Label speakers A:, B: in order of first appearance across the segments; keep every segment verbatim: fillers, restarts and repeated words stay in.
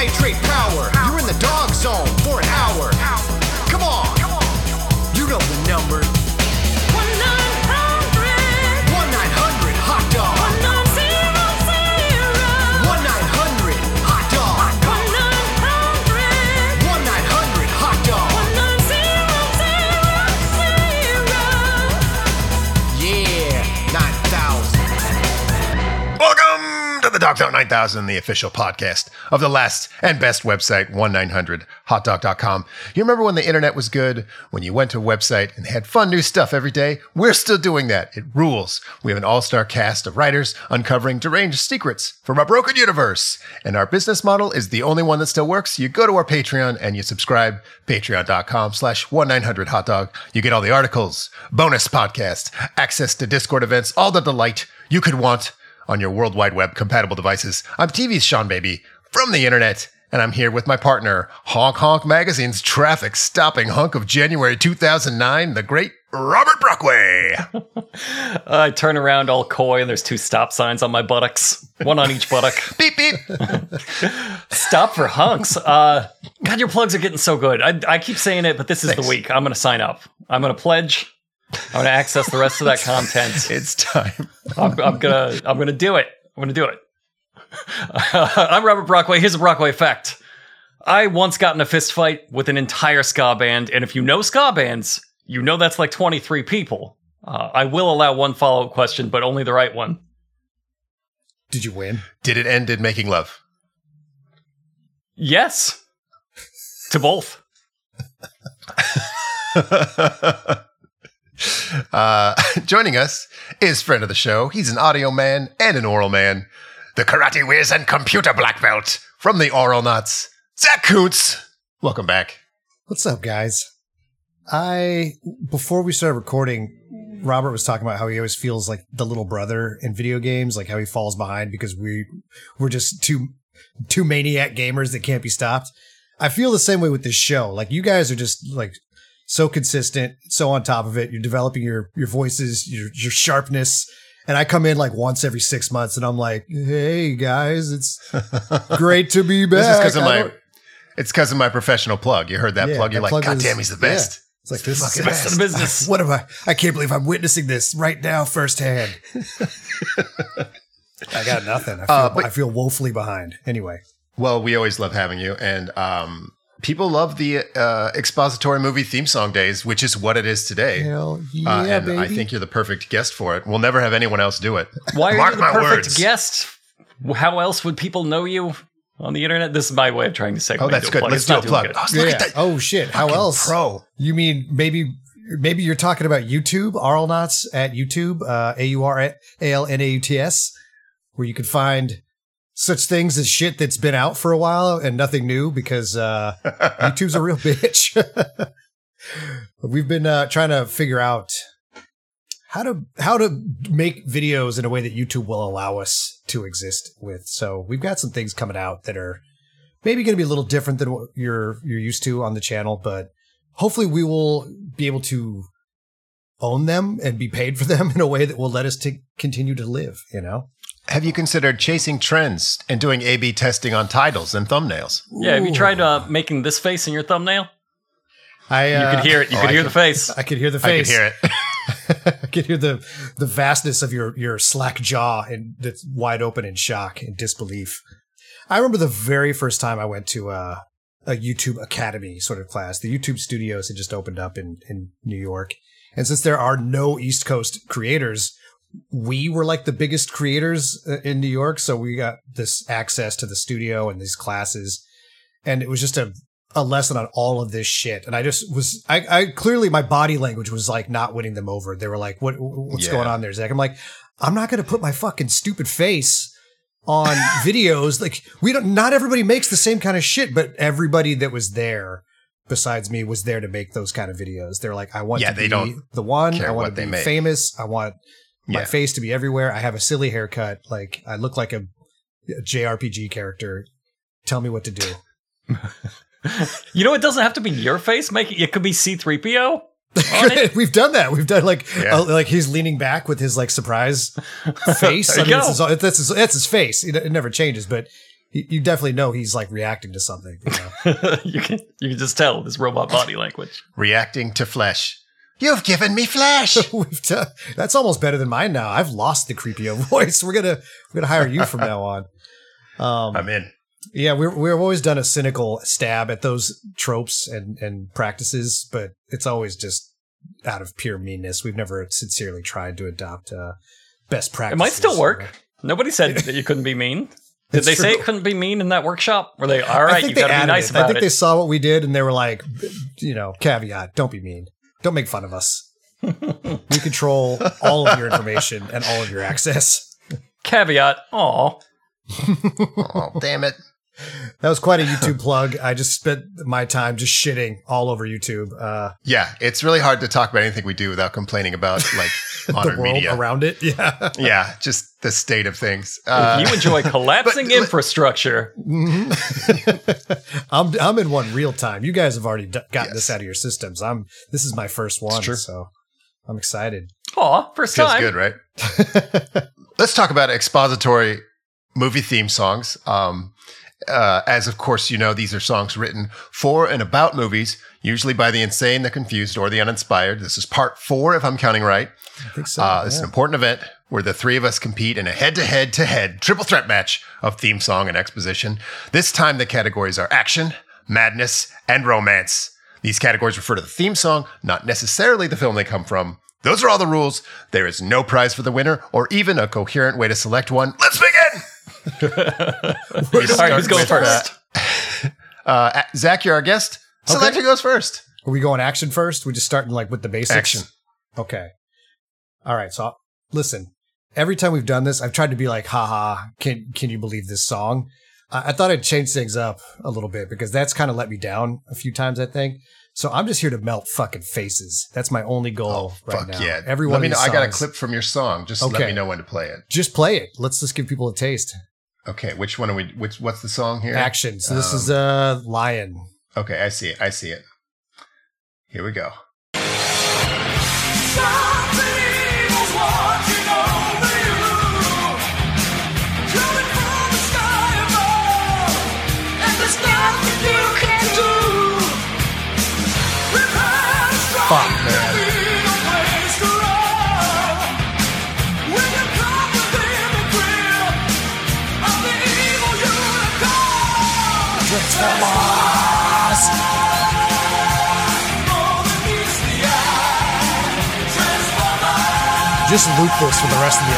A: hydrate power. You're in the dog zone for an hour. Come on, you know the number. one nine hundred one nine hundred hot dog. one nine hundred one nine hundred hot dog. one nine hundred one nine hundred hot dog. one nine hundred Yeah, nine thousand.
B: Welcome to the Dog Zone nine thousand, the official podcast of the last and best website, one nine hundred hot dog dot com. You remember when the internet was good? When you went to a website and they had fun new stuff every day? We're still doing that. It rules. We have an all-star cast of writers uncovering deranged secrets from our broken universe. And our business model is the only one that still works. You go to our Patreon and you subscribe, patreon dot com slash one nine hundred hot dog. You get all the articles, bonus podcasts, access to Discord events, all the delight you could want on your World Wide Web compatible devices. I'm T V's Sean Baby from the internet, and I'm here with my partner, Honk Honk Magazine's traffic stopping hunk of January two thousand nine, the great Robert Brockway.
C: I turn around all coy, and there's two stop signs on my buttocks, one on each buttock.
B: Beep beep.
C: Stop for hunks. Uh, God, your plugs are getting so good. I, I keep saying it, but this is
B: Thanks.
C: the week. I'm going to sign up. I'm going to pledge. I'm going to access the rest of that content.
B: It's time.
C: I'm, I'm gonna, I'm gonna do it. I'm gonna do it. I'm Robert Brockway. Here's a Brockway fact. I once got in a fist fight with an entire ska band, and if you know ska bands, you know that's like twenty-three people. Uh, I will allow one follow-up question, but only the right one.
D: Did you win?
B: Did it end in making love?
C: Yes. To both.
B: Uh, joining us is friend of the show. He's an audio man and an oral man. The karate whiz and computer black belt from the Oral Nuts, Zach Kuntz. Welcome back.
D: What's up, guys? I, before we started recording, Robert was talking about how he always feels like the little brother in video games, like how he falls behind because we, we're just two, two maniac gamers that can't be stopped. I feel the same way with this show. Like, you guys are just like so consistent, so on top of it. You're developing your, your voices, your, your sharpness. And I come in like once every six months and I'm like, hey guys, it's great to be back.
B: This is because of
D: I
B: my,
D: don't-
B: it's because of my professional plug. You heard that
D: Yeah,
B: plug. You're
D: that
B: like,
D: plug
B: God
D: is-
B: damn, he's the best.
D: yeah. It's like, this is
B: fucking
C: Best in the business.
D: What am I? I can't believe I'm witnessing this right now firsthand. I got nothing. I feel,
B: Uh, but-
D: I feel woefully behind. Anyway.
B: Well, we always love having you. And um, people love the uh, expository movie theme song days, which is what it is today.
D: Hell yeah,
B: uh, and
D: baby.
B: I think you're the perfect guest for it. We'll never have anyone else do it.
C: Why are
B: Mark
C: you the
B: my
C: perfect
B: words.
C: guest? How else would people know you on the internet? This is my way of trying to segue.
B: Oh, that's
C: into
B: good.
C: plug.
B: Let's
C: It's
B: do a
C: not doing
B: plug.
C: good.
B: Oh, look
D: yeah.
B: at that.
D: Oh shit. How
B: Fucking
D: else?
B: Pro.
D: You mean maybe maybe you're talking about YouTube, Arlnauts at YouTube, uh, A U R A L N A U T S, where you can find such things as shit that's been out for a while and nothing new because uh, YouTube's a real bitch. We've been uh, trying to figure out how to how to make videos in a way that YouTube will allow us to exist with. So we've got some things coming out that are maybe going to be a little different than what you're you're used to on the channel, but hopefully we will be able to own them and be paid for them in a way that will let us to continue to live, you know?
B: Have you considered chasing trends and doing A B testing on titles and thumbnails?
C: Yeah, have you
D: Ooh.
C: tried uh, making this face in your thumbnail?
D: I uh,
C: You could hear it. You
B: oh,
C: could
B: I
C: hear
B: can-
C: the face.
D: I could hear the
B: I
D: face.
B: could hear it.
D: I could hear the the vastness of your your slack jaw and that's wide open in shock and disbelief. I remember the very first time I went to uh, a YouTube Academy sort of class. The YouTube studios had just opened up in in New York, and since there are no East Coast creators, we were like the biggest creators uh, in New York. So we got this access to the studio and these classes, and it was just a a lesson on all of this shit. And I just was, I, I clearly my body language was like not winning them over. They were like, what, what's
B: Yeah.
D: going on there, Zach? I'm like, I'm not going to put my fucking stupid face on videos. Like we don't, not everybody makes the same kind of shit, but everybody that was there besides me was there to make those kind of videos. They're like, I want
B: Yeah,
D: to
B: they
D: be
B: don't
D: the one.
B: care
D: I want
B: what
D: to
B: they
D: be
B: make.
D: famous. I want my
B: Yeah.
D: face to be everywhere. I have a silly haircut. Like I look like a, a J R P G character. Tell me what to do.
C: You know, it doesn't have to be your face. Make it. It could be C three P O. on it.
D: We've done that. We've done like
B: Yeah.
D: uh, like he's leaning back with his like surprise face.
C: There
D: I
C: you
D: mean,
C: go.
D: it's his, that's his that's his face. It, it never changes, but you, you definitely know he's like reacting to something. You know?
C: you can you can just tell this robot body language.
B: Reacting to flesh. You've given me flesh.
D: We've t- that's almost better than mine now. I've lost the creepio voice. We're gonna we're gonna hire you from now on. Um,
B: I'm in.
D: Yeah, we're, we've always done a cynical stab at those tropes and, and practices, but it's always just out of pure meanness. We've never sincerely tried to adopt uh, best practices.
C: It might still work. Nobody said that you couldn't be mean. Did
D: It's
C: they
D: true.
C: say it couldn't be mean in that workshop? Were they, all
D: I
C: right,
D: think
C: you
D: they
C: gotta be
D: added
C: nice
D: it.
C: about
D: I think
C: it?
D: they saw what we did and they were like, you know, caveat, don't be mean. Don't make fun of us. We control all of your information and all of your access.
C: Caveat, aw.
B: Oh, damn it.
D: That was quite a YouTube plug. I just spent my time just shitting all over YouTube. Uh,
B: Yeah, it's really hard to talk about anything we do without complaining about like
D: the
B: modern
D: world
B: media.
D: around it. Yeah.
B: Yeah, just the state of things. Uh,
C: If you enjoy collapsing
B: but-
C: infrastructure,
D: I'm I'm in one real time. You guys have already d- gotten
B: Yes.
D: this out of your systems. I'm this is my first one,
B: true.
D: so I'm excited.
C: aw, first
B: feels
C: time.
B: good, right? Let's talk about expository movie theme songs. Um, uh, as of course you know, these are songs written for and about movies, usually by the insane, the confused, or the uninspired. This is part four, if I'm counting right.
D: I think so.
B: Uh, this is
D: yeah.
B: an important event where the three of us compete in a head-to-head to head triple threat match of theme song and exposition. This time the categories are action, madness, and romance. These categories refer to the theme song, not necessarily the film they come from. Those are all the rules. There is no prize for the winner or even a coherent way to select one. Let's begin!
C: All right, who's going
B: with,
C: first?
B: Uh, Zach, you're our guest. Select who goes first.
D: Are we going action first? We just starting like with the basics.
B: Action.
D: Okay. All right. So listen. Every time we've done this, I've tried to be like, haha, can can you believe this song? I, I thought I'd change things up a little bit because that's kind of let me down a few times, I think. So I'm just here to melt fucking faces. That's my only goal right
B: Fuck
D: now.
B: yeah.
D: Every
B: Let
D: one
B: me
D: of
B: know.
D: these
B: I got a
D: songs-
B: clip from your song. Just let
D: Okay.
B: me know when to play it.
D: Just play it. Let's just give people a taste.
B: Okay, which one are we? Which what's the song here?
D: Action. So this
B: Um,
D: is uh Lion.
B: Okay, I see it. I see it. Here we go.
D: Fuck, man. Just loop this for the rest of the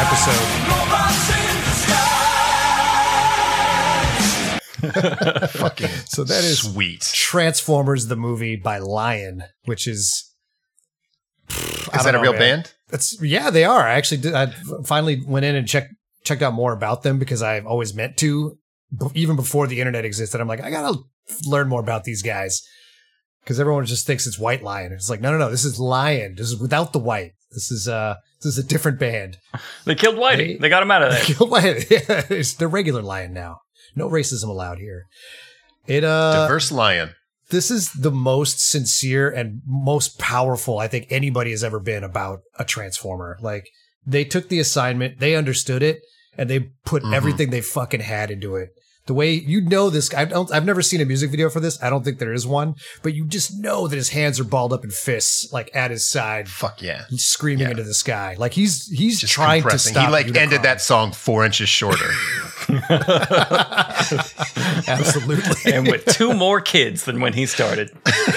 D: episode.
B: Fucking
D: So that is
B: sweet.
D: Transformers the movie by Lion, which is I
B: Is
D: don't
B: that a
D: know,
B: real
D: man.
B: band?
D: That's yeah, they are. I actually did, I finally went in and checked checked out more about them because I've always meant to, b- even before the internet existed. I'm like, I gotta learn more about these guys because everyone just thinks it's White Lion. It's like, no, no, no. This is Lion. This is without the white. This is uh, this is a different band.
C: They killed Whitey.
D: They-
C: They, got him out of there.
D: Killed Lion. Yeah, it's the regular Lion now. No racism allowed here. It uh,
B: Diverse Lion.
D: this is the most sincere and most powerful I think anybody has ever been about a Transformer. Like they took the assignment, they understood it, and they put
B: Mhm.
D: everything they fucking had into it. The way you know this, I don't, I've never seen a music video for this. I don't think there is one, but you just know that his hands are balled up in fists, like at his side,
B: Fuck yeah.
D: screaming
B: Yeah.
D: into the sky. Like he's he's
B: Just
D: trying to
B: compressing.
D: stop.
B: He like
D: Unicron.
B: ended that song four inches shorter.
D: Absolutely.
C: And with two more kids than when he started.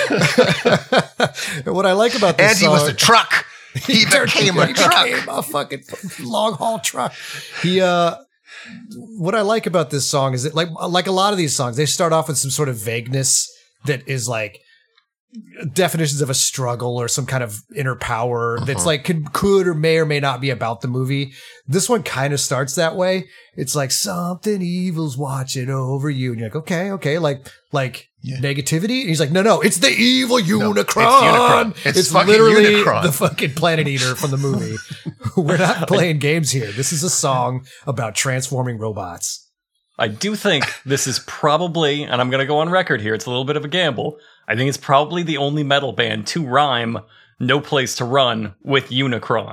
D: What I like about this
B: and he
D: song,
B: was a truck. He became a
D: He
B: truck.
D: became a fucking long haul truck. He uh what I like about this song is that like like a lot of these songs, they start off with some sort of vagueness that is like definitions of a struggle or some kind of inner power that's like could, could or may or may not be about the movie. This one kind of starts that way. It's like something evil's watching over you, and you're like, okay, okay, like like
B: Yeah.
D: negativity. And he's like, no, no, it's the evil Unicron.
B: it's Unicron. It's fucking
D: literally
B: Unicron.
D: the fucking Planet Eater from the movie. We're not playing games here. This is a song about transforming robots.
C: I do think this is probably, and I'm going to go on record here, it's a little bit of a gamble. I think it's probably the only metal band to rhyme No Place to Run with Unicron.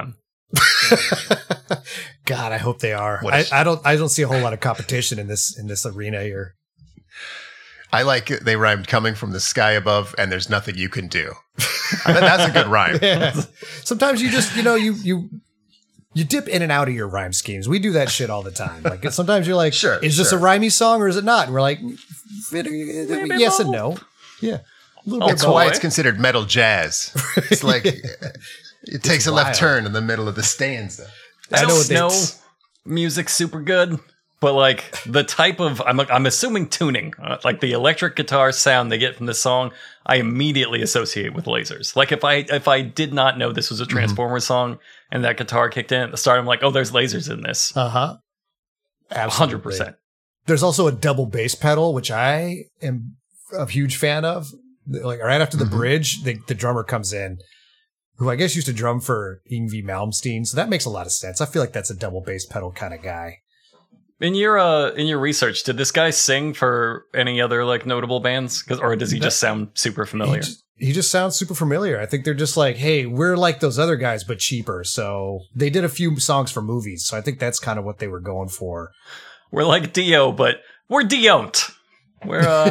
D: God, I hope they are.
B: What a
D: I,
B: sh-
D: I don't. I don't see a whole lot of competition in this in this arena here.
B: I like it. They rhymed coming from the sky above, and there's nothing you can do. I bet that's a good rhyme.
D: Yeah. Sometimes you just, you know, you you you dip in and out of your rhyme schemes. We do that shit all the time. Like sometimes you're like,
B: Sure,
D: is this
B: sure.
D: a rhymey song or is it not? And we're like, yes and no. Yeah. A little
C: Oh,
D: bit
B: That's
D: of both.
B: why
C: boy.
B: it's considered metal jazz. It's like it takes a left
D: wild.
B: turn in the middle of the stanza.
C: I
D: I know
C: don't
D: what they-
C: know music's super good, but like the type of I'm I'm assuming tuning, uh, like the electric guitar sound they get from this song, I immediately associate with lasers. Like if I if I did not know this was a Transformers song and that guitar kicked in at the start, I'm like, oh, there's lasers in this,
D: Uh-huh.
C: one hundred percent.
D: There's also a double bass pedal, which I am a huge fan of. Like right after the
B: Mhm.
D: bridge, the, the drummer comes in, who I guess used to drum for Yngwie Malmsteen. So that makes a lot of sense. I feel like that's a double bass pedal kind of guy.
C: In your uh in your research, did this guy sing for any other like notable bands? 'Cause- or does he just sound super
D: He
C: familiar?
D: just, he just sounds super familiar. I think they're just like, hey, we're like those other guys, but cheaper. So they did a few songs for movies. So I think that's kind of what they were going for.
C: We're like Dio, but we're Deont. We're uh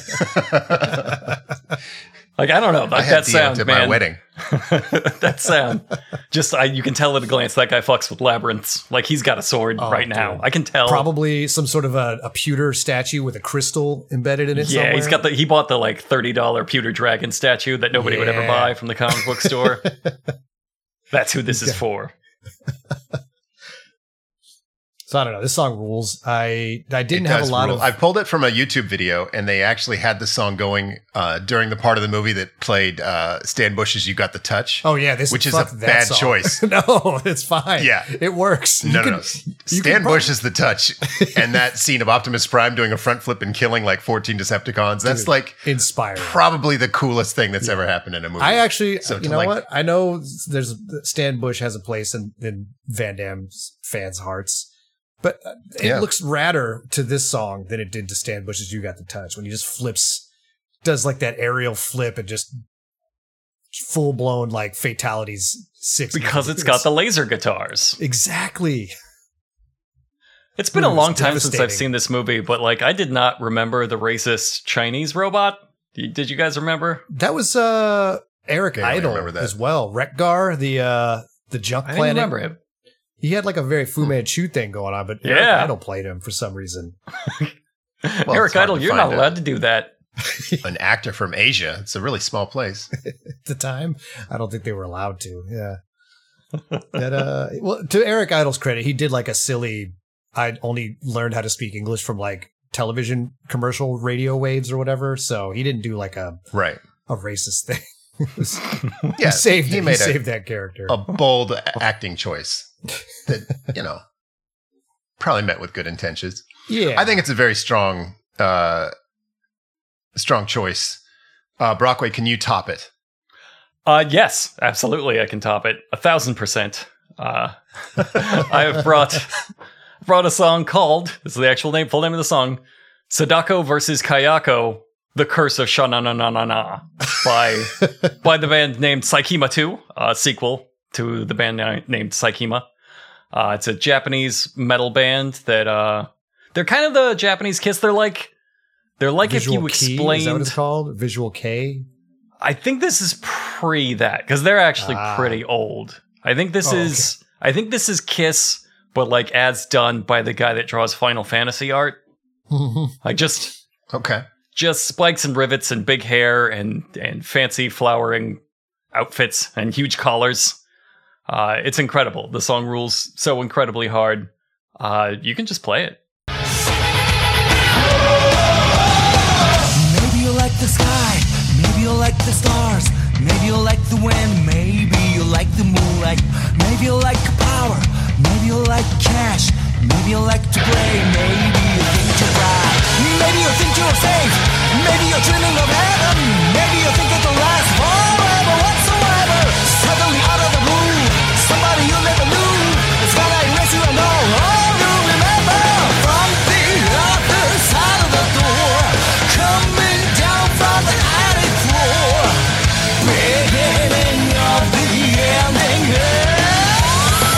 C: like I don't know,
B: I
C: like
B: had
C: that
B: Deont
C: sound,
B: at
C: man.
B: my wedding.
C: That sound. Just I, you can tell at a glance that guy fucks with labyrinths. Like he's got a sword
D: Oh,
C: right now.
D: dude.
C: I can tell.
D: Probably some sort of a, a pewter statue with a crystal embedded in it.
C: Yeah, he's
D: somewhere.
C: got the he bought the like thirty dollar pewter dragon statue that nobody would ever
D: Yeah.
C: buy from the comic book store. That's who this is for.
D: So I don't know. This song rules. I I didn't
B: It
D: have a
B: does
D: lot
B: rule.
D: of.
B: I pulled it from a YouTube video, and they actually had the song going uh, during the part of the movie that played uh, Stan Bush's "You Got the Touch."
D: oh yeah, this
B: which is
D: fuck
B: a
D: that
B: bad
D: song.
B: choice.
D: No, it's fine.
B: Yeah.
D: it works.
B: No,
D: You
B: no,
D: could-
B: no.
D: you
B: Stan
D: could prob-
B: Bush is the touch, and that scene of Optimus Prime doing a front flip and killing like fourteen Decepticons. That's
D: Dude,
B: like
D: inspiring.
B: probably the coolest thing that's ever happened in a movie.
D: I actually,
B: So
D: you
B: to
D: know
B: like-
D: what? I know there's Stan Bush has a place in, in Van Damme's fans' hearts, but it
B: Yeah.
D: looks radder to this song than it did to Stan Bush's "You Got the Touch" when he just flips, does like that aerial flip and just full blown like fatalities. Six
C: Because it's got the laser guitars.
D: exactly.
C: It's been
D: Ooh,
C: a long
D: it's
C: time since I've
D: devastating.
C: seen this movie, but like I did not remember the racist Chinese robot. Y- Did you guys remember?
D: That was uh Eric
B: Barely
D: Idle
B: remember that.
D: as well. Rekgar, the uh the junk
C: I didn't
D: planet.
C: remember him.
D: He had like a very Fu Manchu thing going on, but Eric
C: Yeah.
D: Idle played him for some reason.
B: Well,
C: Eric
B: it's hard
C: Idle,
B: to
C: you're
B: find
C: not
B: a-
C: allowed to do that.
B: An actor from Asia. It's a really small place.
D: At the time, I don't think they were allowed to. Yeah. that uh well, to Eric Idle's credit, he did like a silly I only learned how to speak English from like television commercial radio waves or whatever, so he didn't do like a
B: Right.
D: a racist thing. It was-
B: Yeah.
D: he saved
B: he
D: it.
B: made
D: he
B: a,
D: saved that character.
B: a bold a- acting choice that, you know, probably met with good intentions.
D: yeah.
B: I think it's a very strong, uh, strong choice. Uh, Brockway, can you top it?
C: Uh, yes, absolutely. I can top it a thousand percent. Uh, I have brought brought a song called, this is the actual name, full name of the song, Sadako versus Kayako, The Curse of Sha-na-na-na-na-na by, by the band named Saikima two, a sequel to the band na- named Saikima. Uh, it's a Japanese metal band that, uh, they're kind of the Japanese Kiss. They're like, they're like
D: Visual
C: if you
D: Kei,
C: explained,
D: is that what it's called? Visual K?
C: I think this is pre that because they're actually
D: Ah.
C: pretty old. I think this
D: Oh,
C: is I think this is Kiss, but like as done by the guy that draws Final Fantasy art. Like just
B: Okay.
C: just spikes and rivets and big hair and and fancy flowering outfits and huge collars. Uh, it's incredible. The song rules so incredibly hard. Uh, you can just play it.
E: Maybe you like the sky, maybe you like the stars, maybe you like the wind, maybe you like the moonlight, maybe you like power, maybe you like cash, maybe you like to play, maybe you think you're right, maybe you think you're safe, maybe you're dreaming of heaven, maybe you think it'll last forever whatsoever. Suddenly out of the blue, somebody you never knew is gonna erase you and all, all you remember from the other side of the door, coming down from the attic floor, beginning of the ending.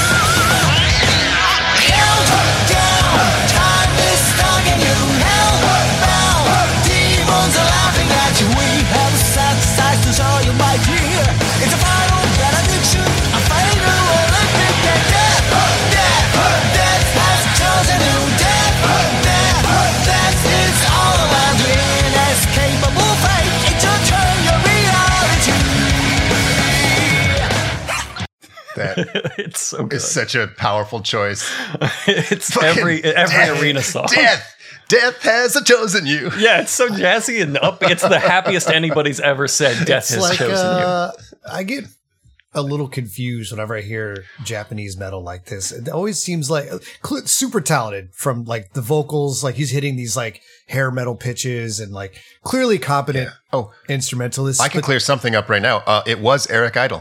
C: It's so good.
B: It's such a powerful choice.
C: It's
B: Fucking
C: every every
B: death,
C: arena song.
B: Death, death has chosen you.
C: Yeah, it's so jazzy and up. It's the happiest anybody's ever said. Death
D: It's
C: has
D: like
C: chosen
D: uh, I get a little confused whenever I hear Japanese metal like this. It always seems like cl- super talented from like the vocals, like he's hitting these like hair metal pitches and like clearly competent
B: Oh,
D: instrumentalists.
B: I can
D: but
B: clear something up right now. Uh, it was Eric Idle.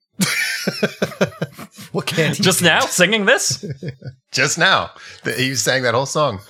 D: what can
C: you.
D: he
C: Just
D: do?
C: now singing this?
B: Just now. The, he sang that whole song.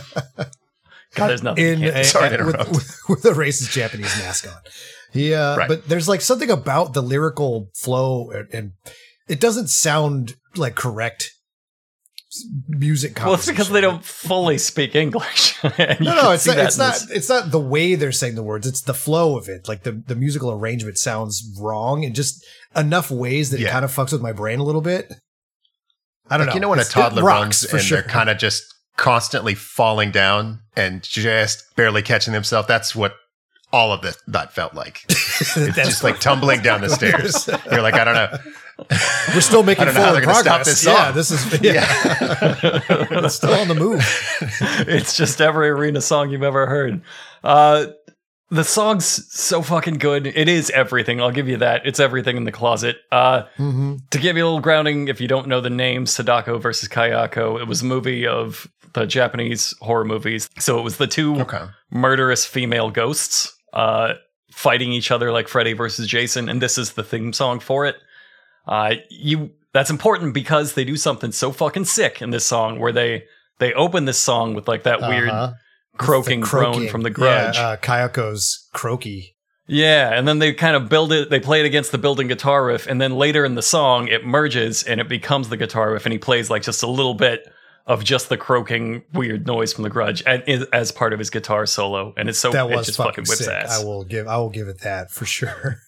C: God, there's nothing.
D: in
C: you can't-
D: a,
B: Sorry to
D: with,
B: interrupt.
D: with, with a racist Japanese mask on. He, uh,
B: Right.
D: but there's like something about the lyrical flow, and, and it doesn't sound like correct s- music.
C: well, it's because they
D: composition.
C: don't fully speak English. And you
D: No,
C: can
D: no, it's
C: see
D: not.
C: that
D: It's
C: in
D: not.
C: this.
D: It's not the way they're saying the words. It's the flow of it. Like the the musical arrangement sounds wrong in just enough ways that it
B: Yeah.
D: kind of fucks with my brain a little bit. I don't
B: Like,
D: know.
B: you know when a
D: It's- it
B: toddler
D: rocks,
B: runs
D: for
B: and
D: sure.
B: they're kind of just constantly falling down and just barely catching themselves? That's what all of this that felt like. It's
D: That's
B: just like tumbling down the stairs. You're like, I don't know.
D: We're still making
B: I don't know how
D: forward
B: they're gonna stop
D: progress.
B: this song.
D: Yeah, this is yeah. It's still on the move.
C: It's just every arena song you've ever heard. Uh, the song's so fucking good. It is everything. I'll give you that. It's everything in the closet. Uh,
D: Mm-hmm.
C: to give you a little grounding, if you don't know the name, Sadako versus Kayako, it was a movie of the Japanese horror movies. So it was the two
B: Okay.
C: murderous female ghosts uh, fighting each other like Freddy versus Jason, and this is the theme song for it. Uh, you that's important because they do something so fucking sick in this song where they they open this song with like that weird
D: Uh-huh.
C: croaking,
D: The
C: groan from the Grudge.
D: Yeah, uh, Kayako's croaky.
C: Yeah, and then they kind of build it, they play it against the building guitar riff, and then later in the song, it merges and it becomes the guitar riff, and he plays like just a little bit of just the croaking weird noise from the Grudge and, as part of his guitar solo, and it's so
D: That
C: it
D: was
C: just
D: fucking
C: fucking whips
D: sick.
C: ass.
D: I will give. I will give it that for sure.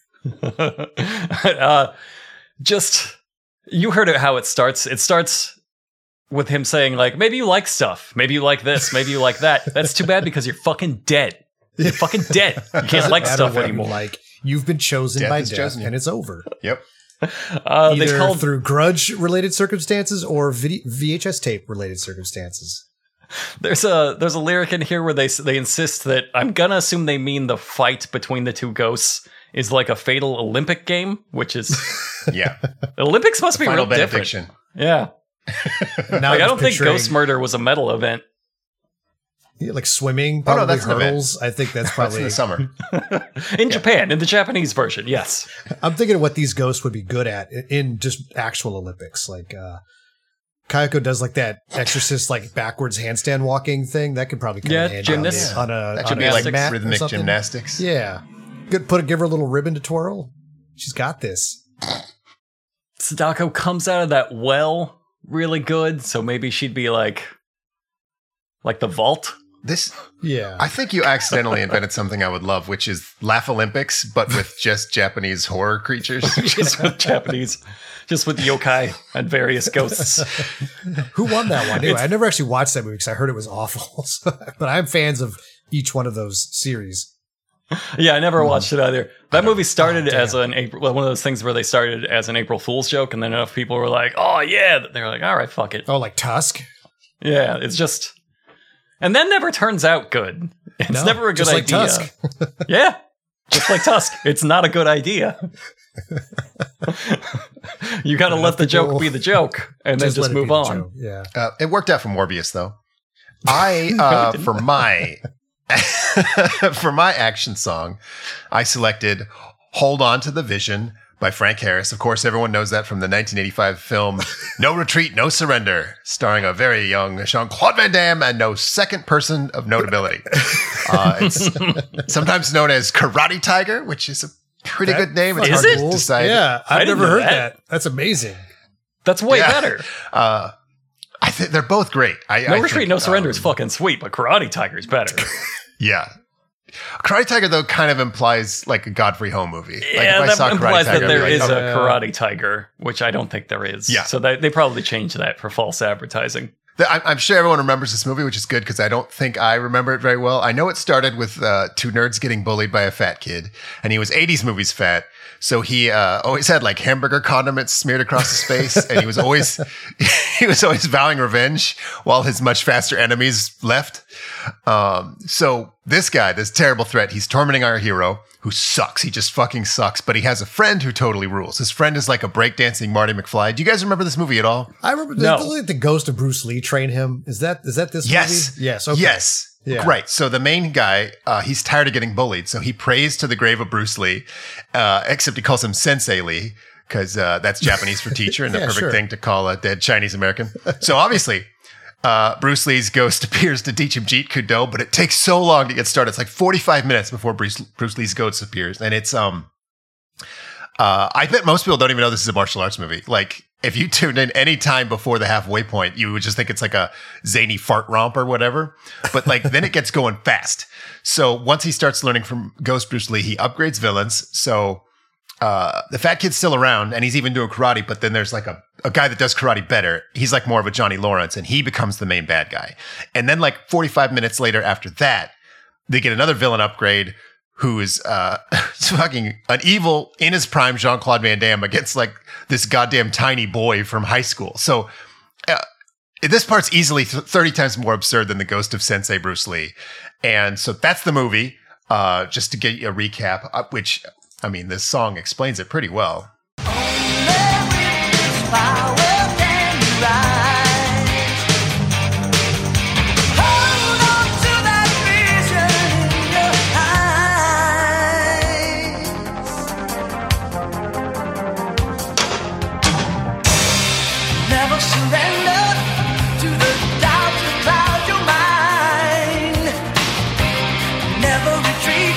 C: uh, just you heard it how it starts. It starts with him saying like, maybe you like stuff, maybe you like this, maybe you like that. That's too bad because you're fucking dead. You're fucking dead. You can't like
D: Matter
C: stuff
D: what you
C: anymore.
D: Like you've been chosen
B: Death
D: by
B: has
D: death,
B: chosen you.
D: and it's over.
B: Yep.
C: Uh, they
D: Either
C: called
D: through grudge-related circumstances or vid- V H S tape-related circumstances.
C: There's a there's a lyric in here where they they insist that I'm gonna assume they mean the fight between the two ghosts is like a fatal Olympic game, which is
B: Yeah.
C: Olympics must be
B: Final
C: real different.
B: benediction.
C: Yeah,
D: Now
C: like I
D: I'm
C: don't think
D: picturing-
C: ghost murder was a medal event.
D: Yeah, like swimming,
B: Oh, no,
D: probably
B: that's an event.
D: hurdles. I think that's
B: That's
D: probably.
B: in the summer.
C: In Japan, in the Japanese version, yes.
D: I'm thinking of what these ghosts would be good at i- in just actual Olympics. Like uh Kayako does like that exorcist like backwards handstand walking thing. That could probably come
C: Yeah,
D: in handy
C: gymnasts.
D: on a
B: That
D: on
B: should
D: a
B: be like
D: mat or
B: rhythmic
D: something.
B: gymnastics.
D: Yeah, good. Put a give her a little ribbon to twirl. She's got this.
C: Sadako comes out of that well really good, so maybe she'd be like, like the vault.
B: This,
D: Yeah,
B: I think you accidentally invented something I would love, which is Laugh Olympics, but with just Japanese horror creatures.
C: Just with Japanese, just with yokai and various ghosts.
D: who won that one? Anyway,
C: It's-
D: I never actually watched that movie because I heard it was awful. So- but I'm fans of each one of those series.
C: Yeah, I never watched it either. That movie started
D: Oh, damn.
C: as an April, well, one of those things where they started as an April Fool's joke, and then enough people were like, "Oh yeah," they were like, "All right, fuck it."
D: Oh, like Tusk.
C: Yeah, it's just, and then never turns out good. It's
D: No,
C: never a good
D: just like
C: idea.
D: Tusk.
C: Yeah, just like Tusk, it's not a good idea. You got to let the
D: people
C: joke be the joke, and then
D: let
C: just
D: it be
C: move
D: the
C: on.
D: joke. Yeah.
B: Uh, it worked out for Morbius, though. I, uh, for my for my action song, I selected "Hold On to the Vision" by Frank Harris. Of course, everyone knows that from the nineteen eighty-five film "No Retreat, No Surrender," starring a very young Jean-Claude Van Damme and no second person of notability. Uh, it's sometimes known as Karate Tiger, which is a pretty
D: That
B: good name. It's
C: Is
B: hard
C: it?
B: to decide.
D: Yeah,
C: I
D: I've
C: didn't
D: never
C: know
D: heard
C: that.
D: that. That's amazing.
C: That's way
B: Yeah.
C: better.
B: Uh, I think they're both great. I,
C: No
B: I
C: Retreat,
B: think,
C: No Surrender
B: um,
C: is fucking sweet, but Karate Tiger's better.
B: Yeah. Karate Tiger, though, kind of implies like a Godfrey Ho movie. Like,
C: Yeah,
B: if I saw
C: that
B: Karate
C: implies that
B: Tiger, I'd be
C: there
B: like,
C: is
B: okay.
C: a Karate Tiger, which I don't think there is.
B: Yeah.
C: So they, they probably changed that for false advertising.
B: The, I, I'm sure everyone remembers this movie, which is good because I don't think I remember it very well. I know it started with uh, two nerds getting bullied by a fat kid, and he was eighties movies fat. So he uh, always had like hamburger condiments smeared across his face, and he was always he was always vowing revenge while his much faster enemies left. Um, so this guy, this terrible threat, he's tormenting our hero, who sucks. He just fucking sucks. But he has a friend who totally rules. His friend is like a breakdancing Marty McFly. Do you guys remember this movie at all?
D: I remember
C: No.
D: the, the ghost of Bruce Lee train him. Is that is that this
B: Yes.
D: movie? Yes. Okay.
B: Yes.
D: Yeah.
B: Right. So the main guy, uh, he's tired of getting bullied. So he prays to the grave of Bruce Lee, uh, except he calls him Sensei Lee because uh, that's Japanese for teacher and the
D: Yeah,
B: perfect
D: sure.
B: thing to call a dead Chinese American. So obviously, uh, Bruce Lee's ghost appears to teach him Jeet Kune Do, but it takes so long to get started. It's like forty-five minutes before Bruce, Bruce Lee's ghost appears. And it's, um, uh, I bet most people don't even know this is a martial arts movie. Like, if you tuned in any time before the halfway point, you would just think it's like a zany fart romp or whatever. But like, then it gets going fast. So once he starts learning from Ghost Bruce Lee, he upgrades villains. So uh, the fat kid's still around and he's even doing karate. But then there's like a, a guy that does karate better. He's like more of a Johnny Lawrence and he becomes the main bad guy. And then like forty-five minutes later after that, they get another villain upgrade who is uh, fucking an evil in his prime Jean-Claude Van Damme against like this goddamn tiny boy from high school. So uh, this part's easily th- thirty times more absurd than the ghost of Sensei Bruce Lee. And so that's the movie. Uh, just to get you a recap, uh, which, I mean, this song explains it pretty well.
E: Never surrender to the doubts that cloud your mind. Never retreat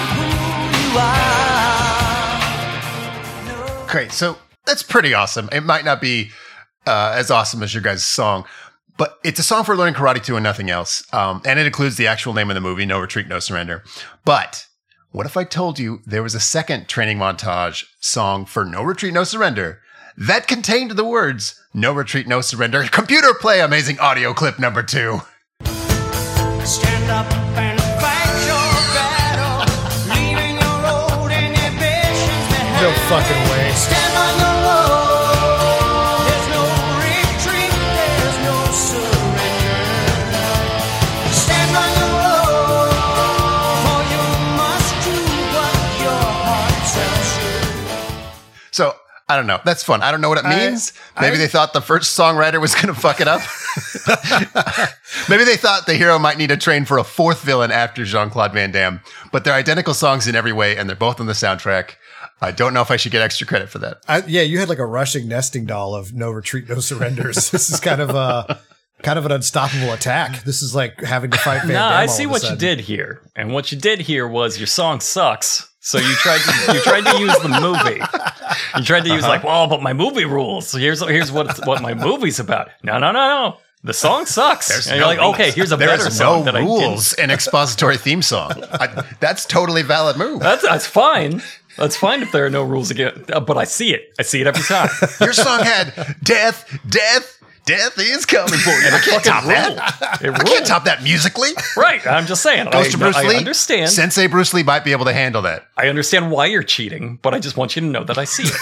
E: from who you are.
B: Great. So that's pretty awesome. It might not be uh, as awesome as your guys' song, but it's a song for learning karate to and nothing else. Um, and it includes the actual name of the movie, No Retreat, No Surrender. But what if I told you there was a second training montage song for No Retreat, No Surrender that contained the words No Retreat, No Surrender? Computer play amazing audio clip number two.
E: Stand up and fight your battle, leaving your old inhibitions behind.
D: No fucking way.
E: Stand on the road. There's no retreat, there's no surrender. Stand on the road, for you must do what your heart tells you.
B: So I don't know. That's fun. I don't know what it
D: I-
B: means. Maybe
D: I-
B: they thought the first songwriter was going to fuck it up. Maybe they thought the hero might need to train for a fourth villain after Jean-Claude Van Damme. But they're identical songs in every way, and they're both on the soundtrack. I don't know if I should get extra credit for that.
D: I, yeah, you had like a rushing nesting doll of no retreat, no surrenders. This is kind of a kind of an unstoppable attack. This is like having to fight Van
C: No,
D: Damme
C: I
D: all
C: see
D: of a
C: what you
D: sudden.
C: did here, and what you did here was your song sucks. So you tried to you tried to use the movie. You tried to use like, well, but my movie rules. So here's here's what it's, what my movie's about. No, no, no, no. The song sucks.
B: There's
C: and
B: no
C: you're like,
B: rules.
C: okay, here's a
B: There's
C: better song
B: no
C: that
B: rules in expository theme song. I, that's totally valid move.
C: I didn't. That's that's fine. That's fine if there are no rules again. Uh, but I see it. I see it every time.
B: Your song had death, death, death is coming for you. I can't top that.
C: It
B: I can't
C: ruled.
B: top that musically.
C: Right. I'm just saying.
B: Ghost
C: I,
B: of Bruce
C: I
B: Lee.
C: understand.
B: Sensei Bruce Lee might be able to handle that.
C: I understand why you're cheating, but I just want you to know that I see it.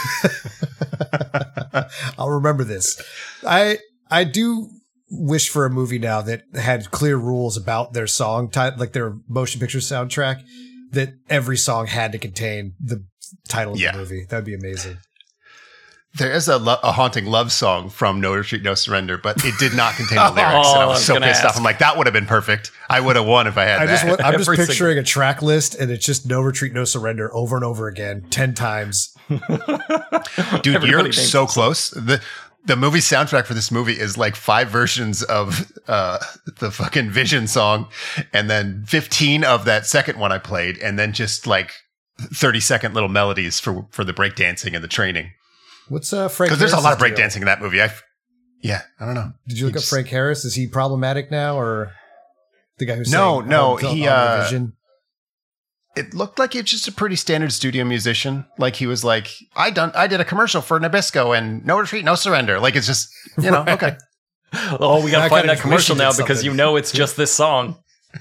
D: I'll remember this. I I do wish for a movie now that had clear rules about their song type, like their motion picture soundtrack, that every song had to contain the title of
B: Yeah.
D: the movie. That'd be amazing.
B: There is a, lo- a haunting love song from No Retreat, No Surrender, but it did not contain the lyrics.
C: Oh,
B: and I
C: I
B: was
C: was
B: so
C: gonna
B: pissed off.
C: ask.
B: I'm like, that would have been perfect. I would have won if I had
D: I
B: that.
D: just want, I'm just
C: Every single-
D: picturing a track list and it's just no retreat, no surrender over and over again, ten times.
B: Dude,
C: Everybody
B: you're
C: thinks
B: so
C: it's-
B: close. The the movie soundtrack for this movie is like five versions of uh, the fucking Vision song, and then fifteen of that second one I played, and then just like thirty second little melodies for for the breakdancing and the training.
D: What's uh, Frank?
B: Because there's a lot of
D: Harris's deal?
B: breakdancing in that movie. I, yeah, I don't know.
D: Did you look
B: He
D: up
B: just-
D: Frank Harris? Is he problematic now, or the guy who
B: No,
D: sang
B: no,
D: on,
B: he,
D: on
B: uh,
D: Vision?
B: It looked like he was just a pretty standard studio musician. Like he was like, I done, I did a commercial for Nabisco and No Retreat, No Surrender. Like it's just, you know,
D: Right.
B: okay.
C: Oh, we gotta
D: I
C: find
D: kinda
C: that commercial
D: wish you
C: now
D: did
C: because
D: something.
C: you know it's just this song.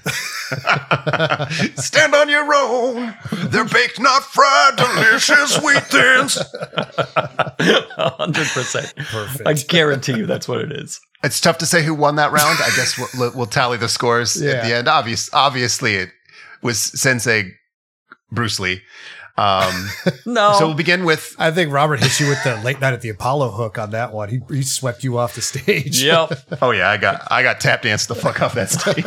B: Stand on your own. They're baked, not fried, delicious wheat thins.
C: A hundred percent.
D: Perfect.
C: I guarantee you that's what it is.
B: It's tough to say who won that round. I guess we'll, we'll tally the scores
D: Yeah.
B: at the end. Obvious, obviously, it was Sensei Bruce Lee. Um,
C: No.
B: So we'll begin with
D: I think Robert hit you with the late night at the Apollo hook on that one. He, he swept you off the stage.
C: Yep.
B: oh yeah, I got I got tap danced the fuck off that stage.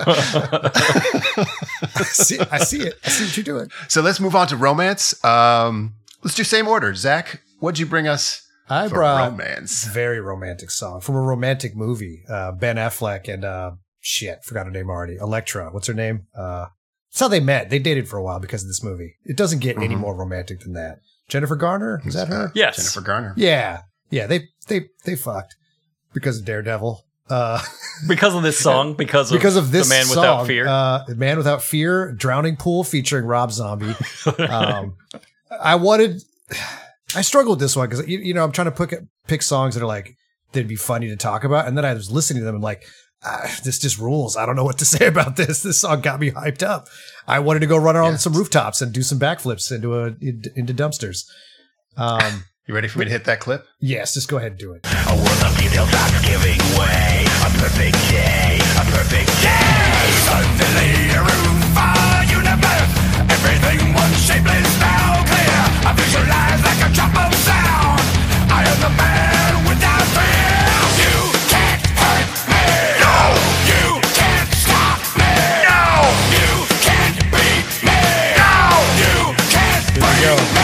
D: I, see, I see it. I see what you're doing.
B: So let's move on to romance. Um, let's do same order. Zach, what'd you bring us
D: I
B: for
D: brought
B: romance?
D: very romantic song from a romantic movie. Uh, Ben Affleck and uh, shit, forgot her name already. Electra. What's her name? Uh, That's how they met. They dated for a while because of this movie. It doesn't get any
B: Mhm.
D: more romantic than that. Jennifer Garner? Is that her?
C: Yes.
B: Jennifer Garner.
D: Yeah. Yeah, they they they fucked because of Daredevil. Uh,
C: Because of this song, because of,
D: because of this
C: The Man
D: song,
C: Without Fear.
D: Uh, Man Without Fear, Drowning Pool featuring Rob Zombie. Um, I wanted, I struggled with this one because you, you know I'm trying to pick pick songs that are like that'd be funny to talk about, and then I was listening to them and like. Ah, this just rules. I don't know what to say about this. This song got me hyped up. I wanted to go run on
B: Yeah. some
D: some rooftops and do some backflips into a into dumpsters. Um,
B: You ready for me to hit that clip?
D: yes, just go ahead and do it.
E: A world of evil that's giving way. A perfect day, a perfect day. Suddenly a room for universe. Everything was shapeless, now clear. I visualize like a drop of sound. I am the man without fear. You can't hurt me. No, you can't stop me. No, you can't beat me. No, you can't break me.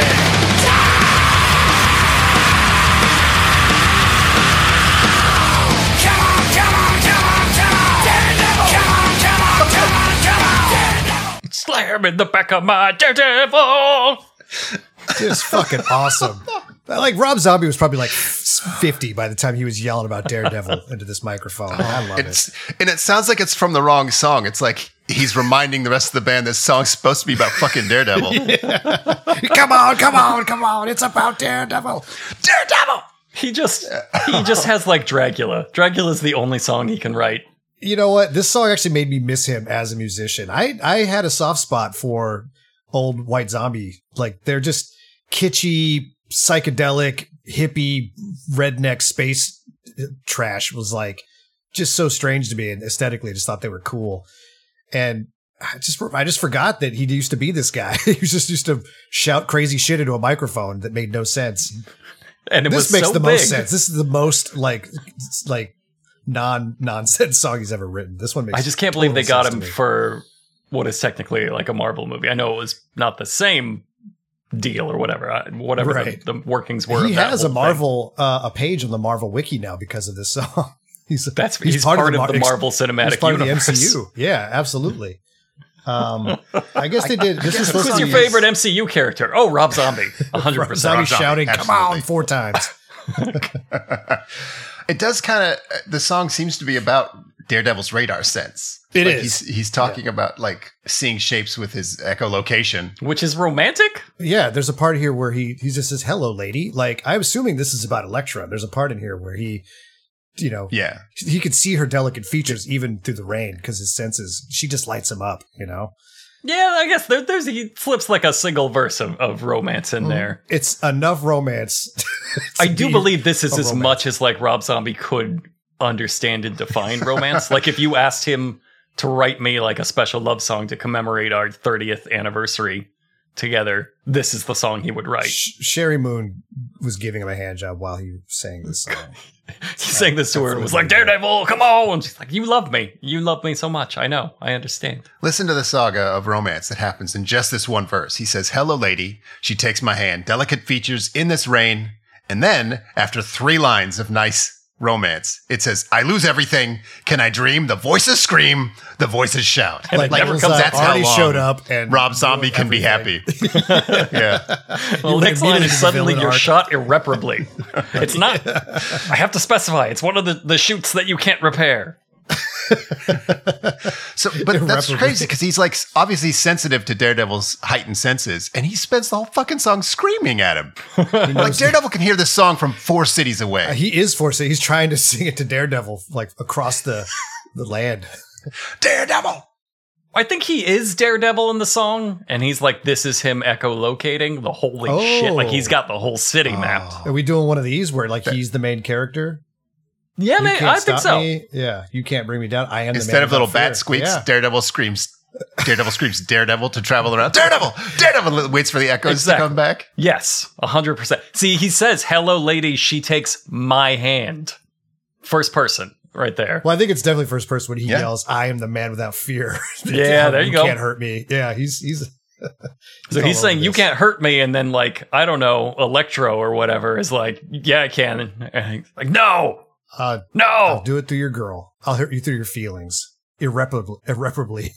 E: Come on, come on, come on, come on. Daredevil. Come on, come on, come on, come on. Daredevil.
C: Slam in the back of my Daredevil.
D: Just fucking awesome. Like Rob Zombie was probably like fifty by the time he was yelling about Daredevil into this microphone. I love
B: It's
D: it.
B: and it sounds like it's from the wrong song. It's like he's reminding the rest of the band this song's supposed to be about fucking Daredevil.
D: Come on, come on, come on. It's about Daredevil.
B: Daredevil.
C: He just he just has like Dracula. Dracula's the only song he can write.
D: You know what? This song actually made me miss him as a musician. I, I had a soft spot for old White Zombie. Like they're just kitschy, psychedelic, hippie, redneck space trash was like just so strange to me. And aesthetically, I just thought they were cool. And I just, I just forgot that he used to be this guy. He was just used to shout crazy shit into a microphone that made no sense.
C: And it
D: This
C: was
D: makes
C: so
D: the
C: big.
D: most sense. This is the most like, like non nonsense song he's ever written. This one makes
C: I just can't believe they
D: total
C: got
D: sense
C: him
D: to me.
C: for what is technically like a Marvel movie. I know it was not the same deal or whatever, I- whatever
D: Right.
C: the, the workings were.
D: He
C: of that
D: has a
C: whole thing.
D: Marvel uh, a page on the Marvel wiki now because of this song. he's
C: That's he's, part, of the,
D: Mar- ex-
C: Marvel
D: he's
C: Cinematic
D: part
C: Universe.
D: of the M C U. Yeah, absolutely. Um, I guess they did. This was supposed
C: Who's
D: to
C: your
D: be
C: favorite M C U character? Oh, Rob Zombie. A hundred
D: Rob
C: percent.
D: Zombie
B: Rob Zombie,
D: shouting, "Come
B: absolutely.
D: on!" four times.
B: It does kind of. The song seems to be about Daredevil's radar sense.
D: It
B: Like,
D: is.
B: He's, he's talking about like seeing shapes with his echolocation.
C: Which is romantic?
D: Yeah, there's a part here where he he just says, "Hello, lady." Like I'm assuming this is about Elektra. There's a part in here where he, you know,
B: Yeah.
D: he could see her delicate features even through the rain because his senses. She just lights him up. You know,
C: Yeah, I guess there, there's he flips like a single verse of, of romance
D: Mm-hmm.
C: in there.
D: it's enough romance. to
C: I do
D: be
C: believe this is
D: a
C: as
D: romance.
C: much as like Rob Zombie could understand and define romance. Like if you asked him to write me like a special love song to commemorate our thirtieth anniversary together, this is the song he would write.
D: Sh- Sherry Moon was giving him a hand job while he sang this song.
C: He sang this to her and was like, Daredevil, come on! And she's like, you love me. You love me so much. I know. I understand.
B: Listen to the saga of romance that happens in just this one verse. He says, "Hello, lady." She takes my hand. Delicate features in this rain. And then, after three lines of nice romance, it says, "I lose everything. Can I dream? The voices scream. The voices shout."
C: And it never
D: Nichols,
C: comes
D: uh,
C: out.
B: That's how
D: already
B: long
D: showed up and
B: Rob Zombie
D: ruined
B: can be happy.
D: everything.
B: Yeah.
C: Well,
D: went
C: next line
D: immediately
C: is
D: to the
C: suddenly
D: villain
C: you're
D: arc.
C: shot irreparably. It's not. I have to specify. It's one of the, the shoots that you can't repair.
B: So, but that's
D: Irreparably.
B: crazy because he's like obviously sensitive to Daredevil's heightened senses, and he spends the whole fucking song screaming at him. Like Daredevil can hear this song from four cities away.
D: He is forced. He's trying to sing it to Daredevil, like across the the land.
B: Daredevil.
C: I think he is Daredevil in the song, and he's like, this is him echolocating the holy
D: Oh.
C: shit. Like he's got the whole city mapped.
D: Are we doing one of these where like he's the main character?
C: Yeah,
D: You
C: man,
D: can't
C: I think
D: stop
C: so.
D: me. Yeah, you can't bring me down. I am the
B: Instead
D: man
B: of little
D: without fear.
B: bat squeaks,
D: Yeah.
B: Daredevil screams. Daredevil screams Daredevil to travel around. Daredevil! Daredevil waits for the echoes
C: Exactly.
B: to come back.
C: Yes, one hundred percent. See, he says, hello, lady, she takes my hand. First person, right there.
D: Well, I think it's definitely first person when he
B: Yeah.
D: yells, "I am the man without fear."
C: Yeah, there you go.
D: Can't hurt me. Yeah, he's he's.
C: So he's
D: all
C: saying,
D: over
C: you
D: this.
C: can't hurt me, and then, like, I don't know, Electro or whatever is like, yeah, I can. And he's like, no,
D: Uh,
C: no.
D: I'll do it through your girl. I'll hurt you through your feelings irreparably. Irreparably.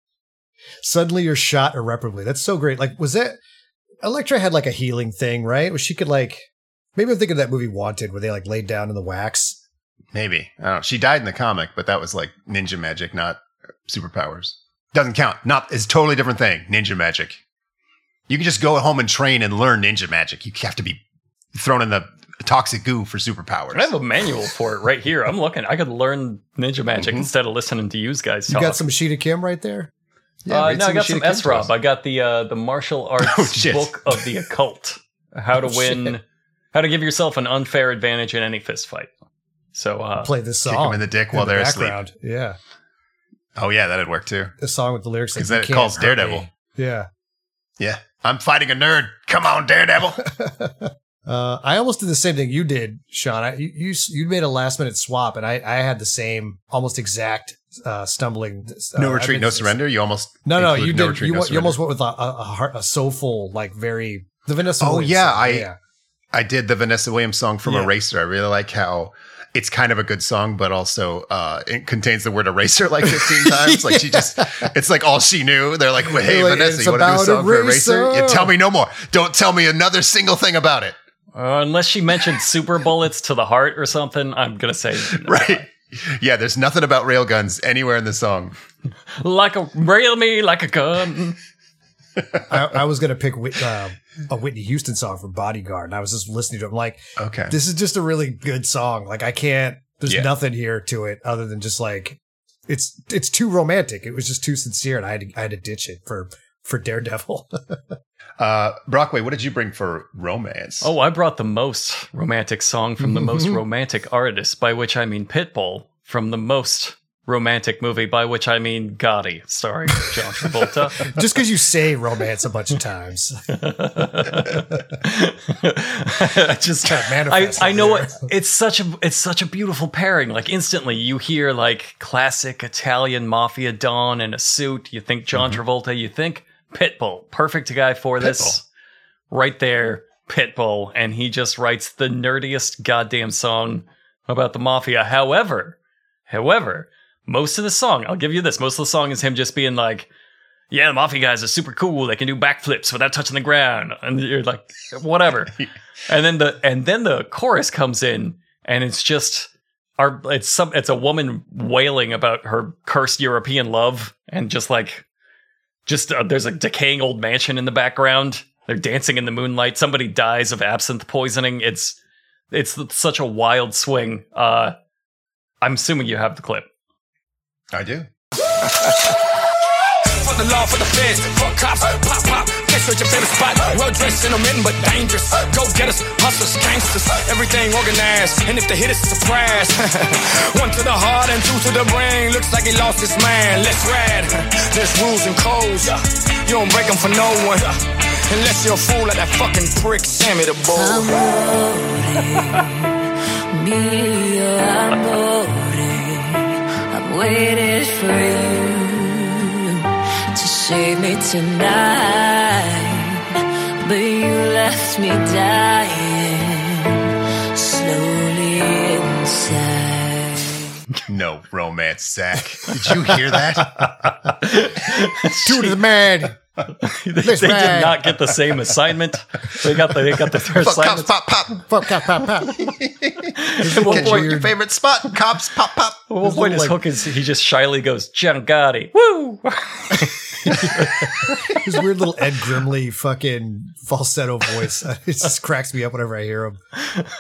D: Suddenly you're shot irreparably. That's so great. Like, was that Elektra had like a healing thing, right? Where she could like, maybe I'm thinking of that movie Wanted, where they like laid down in the wax.
B: Maybe. I don't know. She died in the comic, but that was like ninja magic, not superpowers. Doesn't count. Not it's a totally different thing. Ninja magic. You can just go home and train and learn ninja magic. You have to be thrown in the toxic goo for superpowers.
C: I have a manual for it right here. I'm looking. I could learn ninja magic
B: Mhm.
C: instead of listening to you guys
D: You
C: talk.
D: got some Sheeta Kim right there.
B: Yeah,
C: uh,
B: read
C: no, I got
B: Sheeta
C: some
B: Kim
C: S
B: to
C: Rob.
B: us.
C: I got the uh, the martial arts
B: Oh, shit.
C: book of the occult. How to
D: Oh,
C: win,
D: shit.
C: how to give yourself an unfair advantage in any fist fight. So uh,
D: Play this
B: Kick
D: song
B: them in the dick while
D: the
B: they're asleep.
D: background. Yeah,
B: Oh yeah, that'd work too.
D: the song with the lyrics like,
B: 'Cause
D: "You
B: then it
D: can't
B: calls
D: hurt
B: Daredevil.
D: me." Yeah.
B: Yeah. I'm fighting a nerd. Come on, Daredevil.
D: Uh, I almost did the same thing you did, Sean. I, you, you you made a last minute swap, and I, I had the same almost exact uh, stumbling. Uh,
B: No
D: I
B: retreat,
D: made
B: no
D: this-
B: surrender. You almost
D: No, no,
B: include
D: you did.
B: retreat,
D: you,
B: no
D: went- you
B: surrender.
D: almost went with a, a, a, heart, a soulful, like very the Vanessa.
B: Oh,
D: Williams
B: yeah,
D: song.
B: I-
D: yeah.
B: I did the Vanessa Williams song from
D: Yeah.
B: Eraser. I really like how it's kind of a good song, but also uh, it contains the word eraser like fifteen times. Like she just, it's like all she knew. They're like, well, hey,
D: Like,
B: Vanessa,
D: it's
B: you want to do a
D: about
B: song for Eraser?
D: Eraser.
B: Yeah, tell me no more. Don't tell me another single thing about it.
C: uh, unless she mentioned super bullets to the heart or something, I'm gonna say no.
B: Right. Yeah, there's nothing about railguns anywhere in the song.
C: Like a rail me like a gun.
D: I, I was gonna pick Whit- uh, a Whitney Houston song from Bodyguard, and I was just listening to it. I'm like,
B: Okay.
D: this is just a really good song. Like I can't. There's
B: Yeah.
D: nothing here to it other than just like it's it's too romantic. It was just too sincere, and I had to, I had to ditch it for for Daredevil.
B: Uh, Brockway, what did you bring for romance?
C: Oh, I brought the most romantic song from the most romantic artist, by which I mean Pitbull, from the most romantic movie, by which I mean Gotti, starring John Travolta.
D: Just because you say romance a bunch of times.
C: I just I,
D: manifest
C: I
D: over
C: know
D: there.
C: it, it's such a it's such a beautiful pairing. Like instantly you hear like classic Italian mafia don in a suit. You think John Travolta, you think Pitbull. Perfect guy for this. Right there, Pitbull, and he just writes the nerdiest goddamn song about the mafia. However, however, most of the song, I'll give you this, most of the song is him just being like, yeah, the mafia guys are super cool. They can do backflips without touching the ground. And you're like, whatever. and then the and then the chorus comes in, and it's just our it's some it's a woman wailing about her cursed European love, and just like just uh, there's a decaying old mansion in the background. They're dancing in the moonlight. Somebody dies of absinthe poisoning. It's it's such a wild swing. Uh, I'm assuming you have the clip.
B: I do.
F: For the law, for the feds, fuck cops, pop, pop, catch you at your favorite spot. Well dressed gentlemen, but dangerous. Go getters, hustlers, gangsters, everything organized. And if the hit is a surprise, one to the heart and two to the brain. Looks like he lost his man. Let's ride. There's rules and codes. You don't break them for no one. Unless you're a fool like that fucking prick, Sammy the Bull.
G: Meteor, amore, I'm waiting for you to save me tonight, but you left me dying slowly inside.
B: No romance, Zach. Did you hear that?
D: Two to the man.
C: they they did
D: ride.
C: not get the same assignment. They got the they got the their
B: Fuck cops,
C: assignment.
B: pop, pop.
D: Fuck, pop, pop, pop. His little
B: Get you your
D: weird-
B: favorite spot. Cops, pop, pop.
C: At one point, his
D: like-
C: hook is he just shyly goes, John Gotti. Woo!
D: his weird little Ed Grimley fucking falsetto voice. It just cracks me up whenever I hear him.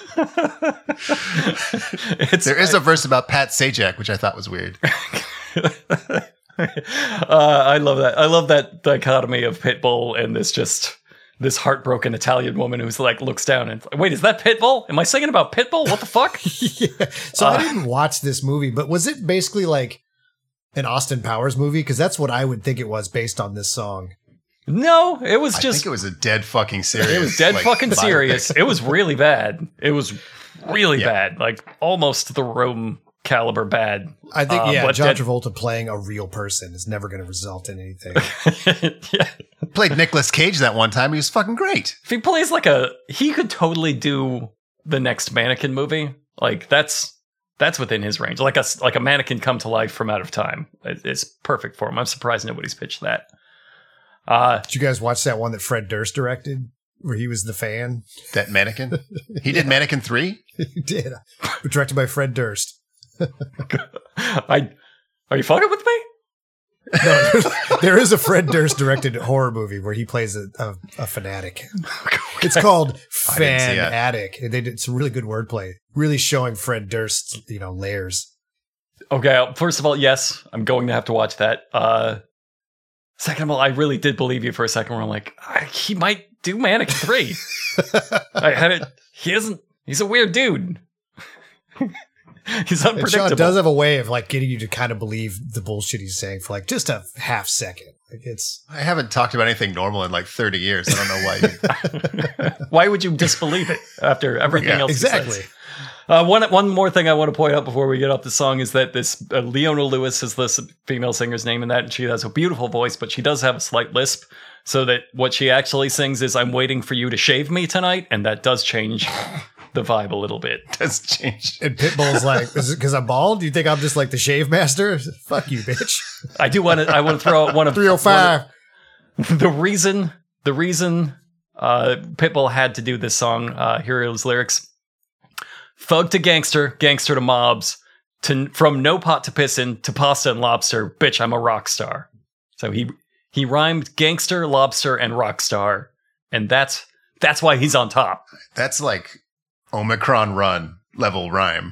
C: it's,
B: There is a verse about Pat Sajak, which I thought was weird.
C: uh, I love that. I love that dichotomy of Pitbull and this just this heartbroken Italian woman who's like looks down and wait, is that Pitbull? Am I singing about Pitbull? What the fuck?
D: Yeah. So
C: Uh,
D: I didn't watch this movie, but was it basically like an Austin Powers movie? Because that's what I would think it was based on this song.
C: No, it was
B: I
C: just
B: think it was a dead fucking serious.
C: it was dead
B: like,
C: fucking
B: biopic.
C: serious. It was really bad. It was really
B: Yeah.
C: bad, like almost the Rome caliber bad.
D: I think,
C: Uh,
D: yeah,
C: but
D: John
C: dead-
D: Travolta playing a real person is never going to result in anything.
C: Yeah.
B: Played Nicolas Cage that one time. He was fucking great.
C: If he plays like a, he could totally do the next Mannequin movie. Like that's that's within his range. Like a like a Mannequin come to life from Out of Time. It- It's perfect for him. I'm surprised nobody's pitched that. Uh,
D: Did you guys watch that one that Fred Durst directed, where he was the fan?
B: That Mannequin. He did Mannequin three.
D: He did, but directed by Fred Durst.
C: I are you fucking with me?
D: No, there is a Fred Durst directed horror movie where he plays a, a, a fanatic. It's called
B: I didn't see it.
D: Fanatic. They did some really good wordplay, really showing Fred Durst's, you know, layers.
C: Okay, first of all, yes, I'm going to have to watch that. Uh, second of all, I really did believe you for a second where I'm like, I, he might do Mannequin three. I had it. He doesn't. He's a weird dude. He's
D: And
C: unpredictable.
D: Sean does have a way of like getting you to kind of believe the bullshit he's saying for like just a half second. Like it's
B: I haven't talked about anything normal in like thirty years. I don't know why. You,
C: Why would you disbelieve it after everything
B: Yeah,
C: else? he
D: exactly.
C: says? Uh, one one more thing I want to point out before we get off the song is that this uh, Leona Lewis is this female singer's name in that, and she has a beautiful voice, but she does have a slight lisp. So that what she actually sings is "I'm waiting for you to shave me tonight," and that does change the vibe a little bit.
B: That's changed.
D: And Pitbull's like, is it because I'm bald? Do you think I'm just like the shave master? Fuck you, bitch.
C: I do want to. I want to throw out one of
D: three oh five.
C: one of- the reason. The reason uh, Pitbull had to do this song. Uh, here are his lyrics. Thug to gangster, gangster to mobs, to from no pot to pissin' to pasta and lobster. Bitch, I'm a rock star. So he he rhymed gangster, lobster, and rock star, and that's that's why he's on top.
B: That's like Omicron run level rhyme.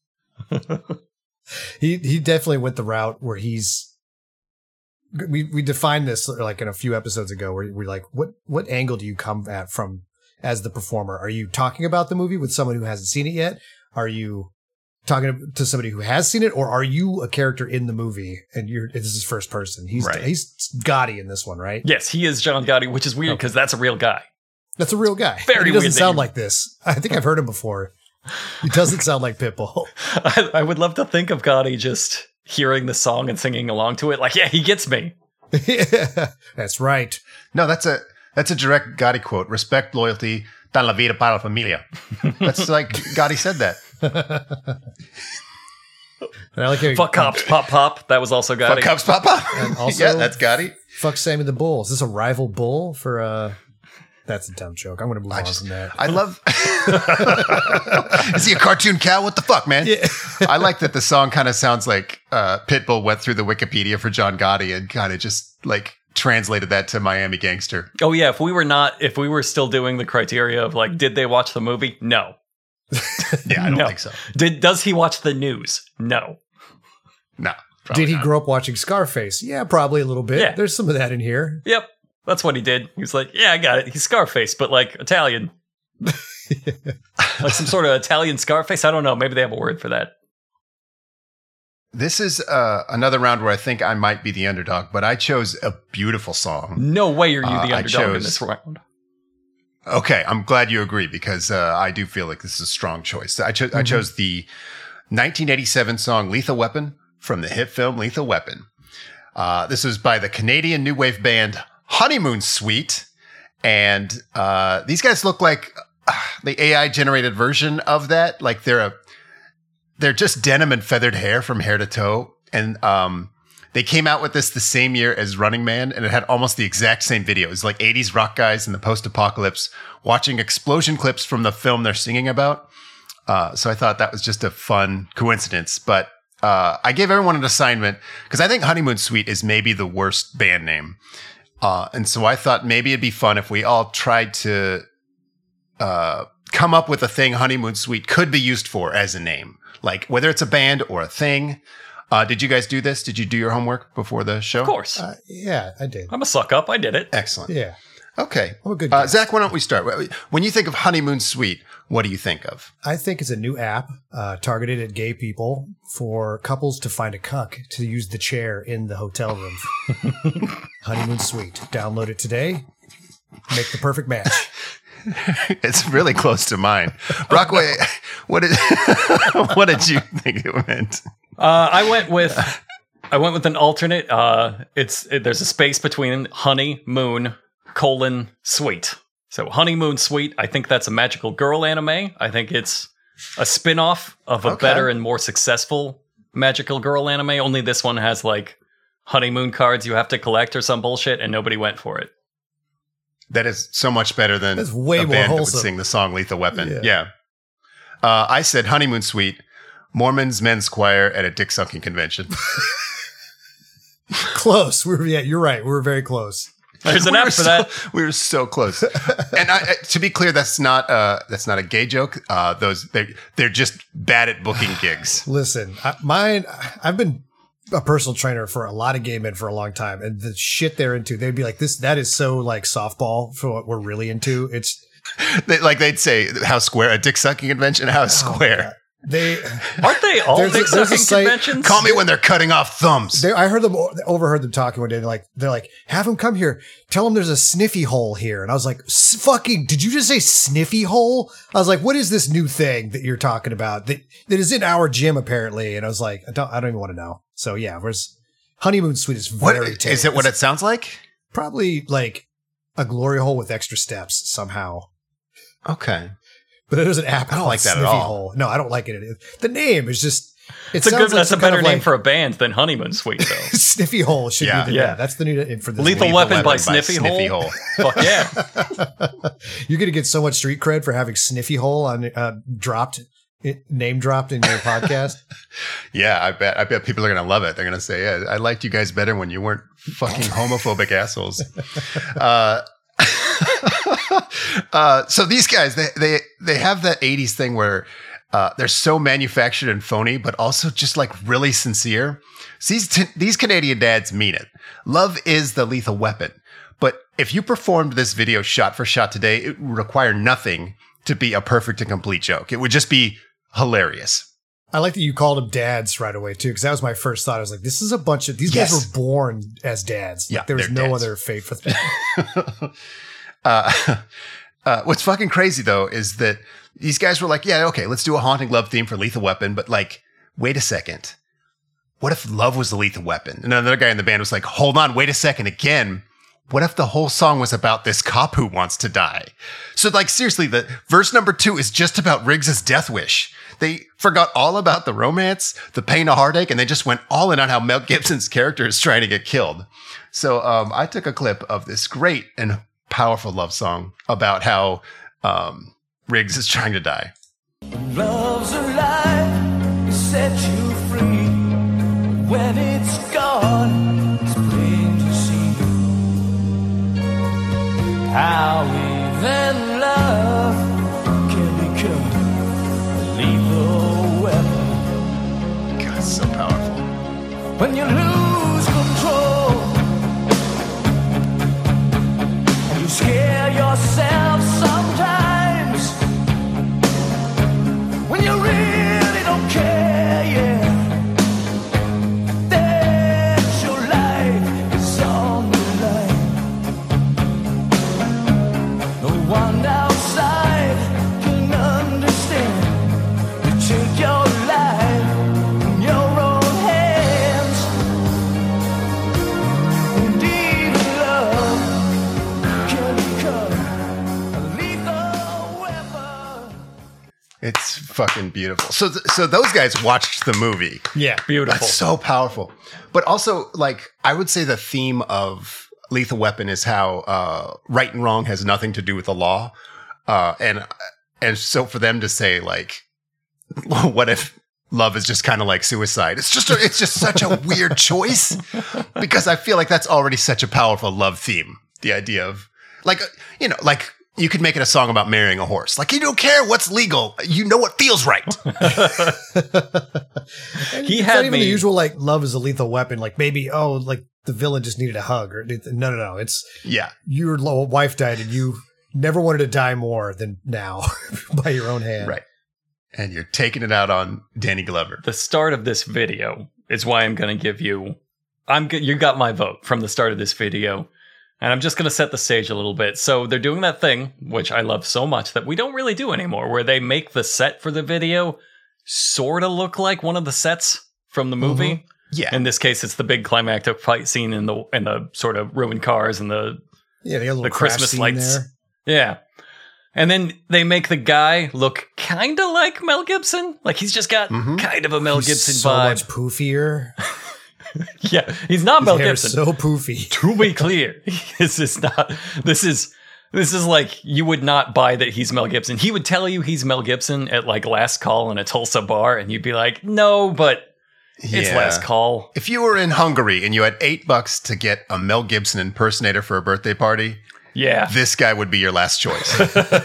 D: He he definitely went the route where he's. We we defined this like in a few episodes ago where we're like, what what angle do you come at from as the performer? Are you talking about the movie with someone who hasn't seen it yet? Are you talking to somebody who has seen it, or are you a character in the movie and you're this is first person? He's
B: Right.
D: he's Gotti in this one, right?
C: Yes, he is John Gotti, which is weird because that's a real guy.
D: That's a real guy.
C: Very
D: And he doesn't
C: weird that
D: sound
C: you-
D: like this. I think I've heard him before. He doesn't sound like Pitbull.
C: I, I would love to think of Gotti just hearing the song and singing along to it. Like, yeah, he gets me.
D: That's right.
B: No, that's a that's a direct Gotti quote. Respect, loyalty, tan la vida para la familia. That's like Gotti said that.
D: And I like how
C: Fuck cops, pop pop. That was also Gotti.
B: Fuck Cubs, Papa.
D: And also-
B: yeah, that's Gotti.
D: Fuck Sammy the Bull. Is this a rival bull for uh that's a dumb joke. I'm gonna move
B: I
D: on
B: just,
D: from that.
B: I love. Is he a cartoon cow? What the fuck, man?
D: Yeah.
B: I like that the song kind of sounds like uh, Pitbull went through the Wikipedia for John Gotti and kind of just like translated that to Miami Gangster.
C: Oh yeah, if we were not, if we were still doing the criteria of like, did they watch the movie? No.
B: Yeah, I don't
C: No.
B: think so.
C: Did does he watch the news? No.
B: No. probably
D: Did he
B: not.
D: grow up watching Scarface? Yeah, probably a little bit.
C: Yeah.
D: There's some of that in here.
C: Yep, that's what he did. He was like, yeah, I got it. He's Scarface, but like Italian, like some sort of Italian Scarface. I don't know. Maybe they have a word for that.
B: This is uh, another round where I think I might be the underdog, but I chose a beautiful song.
C: No way are you
B: Uh,
C: the
B: I
C: underdog in
B: chose-
C: this round.
B: Okay, I'm glad you agree because uh, I do feel like this is a strong choice. I, cho- I chose the nineteen eighty-seven song Lethal Weapon from the hit film Lethal Weapon. Uh, this was by the Canadian new wave band Honeymoon Suite. And uh, these guys look like uh, the A I generated version of that. Like they're a, they're just denim and feathered hair from hair to toe. And um, they came out with this the same year as Running Man, and it had almost the exact same video. It was like eighties rock guys in the post-apocalypse watching explosion clips from the film they're singing about. Uh, so I thought that was just a fun coincidence. But uh, I gave everyone an assignment because I think Honeymoon Suite is maybe the worst band name. Uh, and so I thought maybe it'd be fun if we all tried to uh, come up with a thing Honeymoon Suite could be used for as a name, like whether it's a band or a thing. Uh, did you guys do this? Did you do your homework before the show?
C: Of course.
D: Uh, yeah, I did.
C: I'm a suck up. I did it.
B: Excellent.
D: Yeah.
B: Okay.
D: I'm a good
B: uh,
D: guess.
B: Zach, why don't we start? When you think of Honeymoon Suite, what do you think of?
D: I think it's a new app uh, targeted at gay people for couples to find a cuck to use the chair in the hotel room. Honeymoon Suite. Download it today. Make the perfect match.
B: It's really close to mine. Brockway, what did what did you think it meant?
C: Uh, I went with I went with an alternate. Uh, it's it, there's a space between honey, moon, colon, sweet. So Honeymoon Suite, I think that's a magical girl anime. I think it's a spin-off of a
B: Okay.
C: better and more successful magical girl anime. Only this one has like honeymoon cards you have to collect or some bullshit, and nobody went for it.
B: That is so much better than
D: That's way
B: a
D: more
B: band that would
D: wholesome.
B: sing the song Lethal Weapon.
D: Yeah.
B: Yeah. Uh, I said Honeymoon Suite, Mormons Men's Choir at a dick sucking convention.
D: Close. We were, yeah, you're right. We were very close.
C: There's an
B: We
C: app
B: were
C: for
B: so-
C: that.
B: We were so close. And I, I- to be clear, that's not uh, that's not a gay joke. Uh, those they they're just bad at booking gigs.
D: Listen, I, mine, I've been a personal trainer for a lot of gay men for a long time, and the shit they're into, they'd be like, this, that is so like softball for what we're really into. It's,
B: They, like they'd say, "How square a dick sucking convention? How square?
D: they,
C: Aren't they all
D: There's a-
C: dick
D: there's a
C: sucking
D: site-
C: conventions?
B: Call me when they're cutting off thumbs."
D: they, I heard them, overheard them talking one day. They're like, they're like, have him come here. Tell him there's a sniffy hole here. And I was like, "S- fucking, did you just say sniffy hole? I was like, what is this new thing that you're talking about that, that is in our gym apparently? And I was like, I don't, I don't even want to know. So yeah, where's Honeymoon Suite is
B: What
D: very tame.
B: is it? What
D: It's
B: it sounds like?
D: probably like a glory hole with extra steps somehow.
B: Okay.
D: But there's an app.
B: I don't
D: called
B: like that at
D: Sniffy
B: all.
D: Hole. No, I don't like it. The name is just. It
C: It's a
D: sounds
C: good.
D: like
C: That's a
D: some kind
C: better
D: of
C: name
D: like-
C: for a band than Honeymoon Suite, though.
D: Sniffy Hole should
B: Yeah.
D: be the yeah.
C: Yeah.
D: That's the new name for this.
C: Lethal
D: movie.
C: Weapon by Sniffy Hole? Fuck yeah.
D: You're gonna get so much street cred for having Sniffy Hole on uh, dropped, it, name dropped in your podcast.
B: Yeah, I bet. I bet people are gonna love it. They're gonna say, "Yeah, I liked you guys better when you weren't fucking homophobic assholes." Uh, uh, so these guys, they they they have that eighties thing where uh, they're so manufactured and phony, but also just like really sincere. So these t- these Canadian dads mean it. Love is the lethal weapon. But if you performed this video shot for shot today, it would require nothing to be a perfect and complete joke. It would just be hilarious.
D: I like that you called them dads right away too, because that was my first thought. I was like, this is a bunch of these
B: Yes.
D: guys were born as dads.
B: Yeah,
D: Like, there was
B: they're
D: no
B: dads.
D: other fate for them.
B: Uh, uh, what's fucking crazy though is that these guys were like, yeah, okay, let's do a haunting love theme for Lethal Weapon, but like, wait a second. What if love was the lethal weapon? And another guy in the band was like, hold on, wait a second again. What if the whole song was about this cop who wants to die? So like, seriously, the verse number two is just about Riggs's death wish. They forgot all about the romance, the pain of heartache, and they just went all in on how Mel Gibson's character is trying to get killed. So um, I took a clip of this great and powerful love song about how um, Riggs is trying to die.
E: Love's alive, set you free. When it's gone, it's plain to see how even love can become a lethal weapon.
B: God, it's so powerful.
E: When you lose control and you scare yourself sometimes, when you really don't care, yeah, that your life is on the line. No one outside can understand. You take your life in your own hands, and even love can become a lethal weapon.
B: It's fucking beautiful. So, th- so those guys watched the movie.
D: Yeah.
C: Beautiful.
B: That's so powerful. But also, like, I would say the theme of Lethal Weapon is how uh, right and wrong has nothing to do with the law, uh, and and so for them to say like, what if love is just kind of like suicide? It's just a, it's just such a weird choice because I feel like that's already such a powerful love theme. The idea of like, you know, like you could make it a song about marrying a horse. Like you don't care what's legal. You know what feels right.
C: He
D: it's
C: had
D: not even
C: me-
D: the usual like love is a lethal weapon. Like maybe, oh, like the villain just needed a hug or no, no, no. It's
B: Yeah.
D: your lo- wife died and you never wanted to die more than now by your own hand.
B: Right. And you're taking it out on Danny Glover.
C: The start of this video is why I'm going to give you. I'm g- you got my vote from the start of this video, and I'm just going to set the stage a little bit. So they're doing that thing which I love so much that we don't really do anymore, where they make the set for the video sort of look like one of the sets from the movie.
B: Mm-hmm. Yeah.
C: In this case, it's the big climactic fight scene in the in the sort of ruined cars and the
D: Yeah, they got a little
C: the
D: crash
C: Christmas
D: scene
C: lights.
D: there.
C: Yeah. And then they make the guy look kind of like Mel Gibson. Like he's just got
B: Mhm.
C: kind of a Mel
D: He's
C: Gibson
D: so
C: vibe.
D: much poofier.
C: Yeah, he's not
D: His
C: Mel
D: hair is
C: Gibson.
D: so poofy.
C: To be clear, this is not. This is this is like you would not buy that he's Mel Gibson. He would tell you he's Mel Gibson at like last call in a Tulsa bar, and you'd be like, no, but it's
B: Yeah.
C: last call.
B: If you were in Hungary and you had eight bucks to get a Mel Gibson impersonator for a birthday party,
C: Yeah.
B: this guy would be your last choice.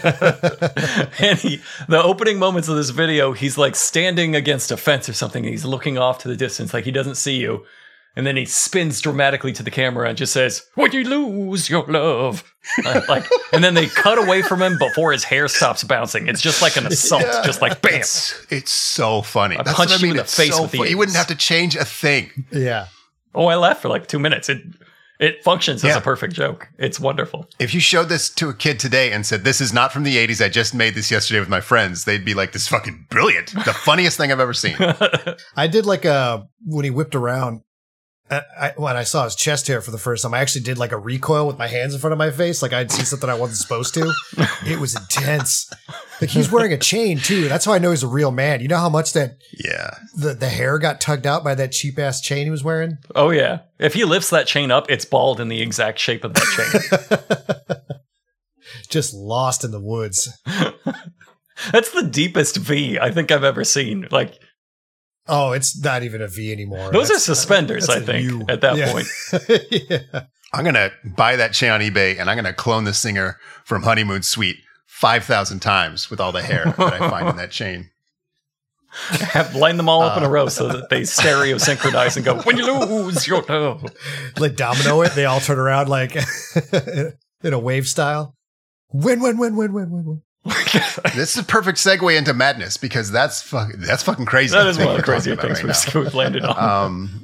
C: And he, the opening moments of this video, he's like standing against a fence or something. And he's looking off to the distance, like he doesn't see you. And then he spins dramatically to the camera and just says, "Would you lose your love?" Uh, like, and then they cut away from him before his hair stops bouncing. It's just like an assault,
B: Yeah.
C: just like bam.
B: It's, it's so funny.
C: I
B: That's
C: punched
B: what I
C: you
B: mean.
C: in the
B: It's
C: face
B: so
C: with the
B: fu- You wouldn't
C: A's.
B: have to change a thing.
D: Yeah.
C: Oh, I laughed for like two minutes. It it functions as
B: Yeah.
C: a perfect joke. It's wonderful.
B: If you showed this to a kid today and said, "This is not from the eighties. I just made this yesterday with my friends," they'd be like, "This is fucking brilliant. The funniest thing I've ever seen."
D: I did like a, when he whipped around, I, I, when I saw his chest hair for the first time, I actually did like a recoil with my hands in front of my face. Like I'd see something I wasn't supposed to. It was intense. Like he's wearing a chain too. That's how I know he's a real man. You know how much that
B: Yeah.
D: the, the hair got tugged out by that cheap ass chain he was wearing?
C: Oh yeah. If he lifts that chain up, it's bald in the exact shape of that chain.
D: Just lost in the woods.
C: That's the deepest V I think I've ever seen. Like
D: Oh, it's not even a V anymore.
C: those
D: That's-
C: are suspenders,
D: that's
C: I
D: a
C: think,
D: U.
C: at that
D: Yeah.
C: point.
D: Yeah.
B: I'm going to buy that chain on eBay and I'm going to clone the singer from Honeymoon Suite five thousand times with all the hair that I find in that chain.
C: Have line them all up in a row so that they stereo synchronize and go, "When you lose your love."
D: Like domino it, they all turn around like in a wave style. Win, win, win, win, win, win, win.
B: This is a perfect segue into madness because that's fucking that's fucking crazy.
C: That is
B: thing
C: one of the
B: we're
C: crazier
B: talking
C: things
B: about
C: we've,
B: right
C: we've landed on.
B: now. Um,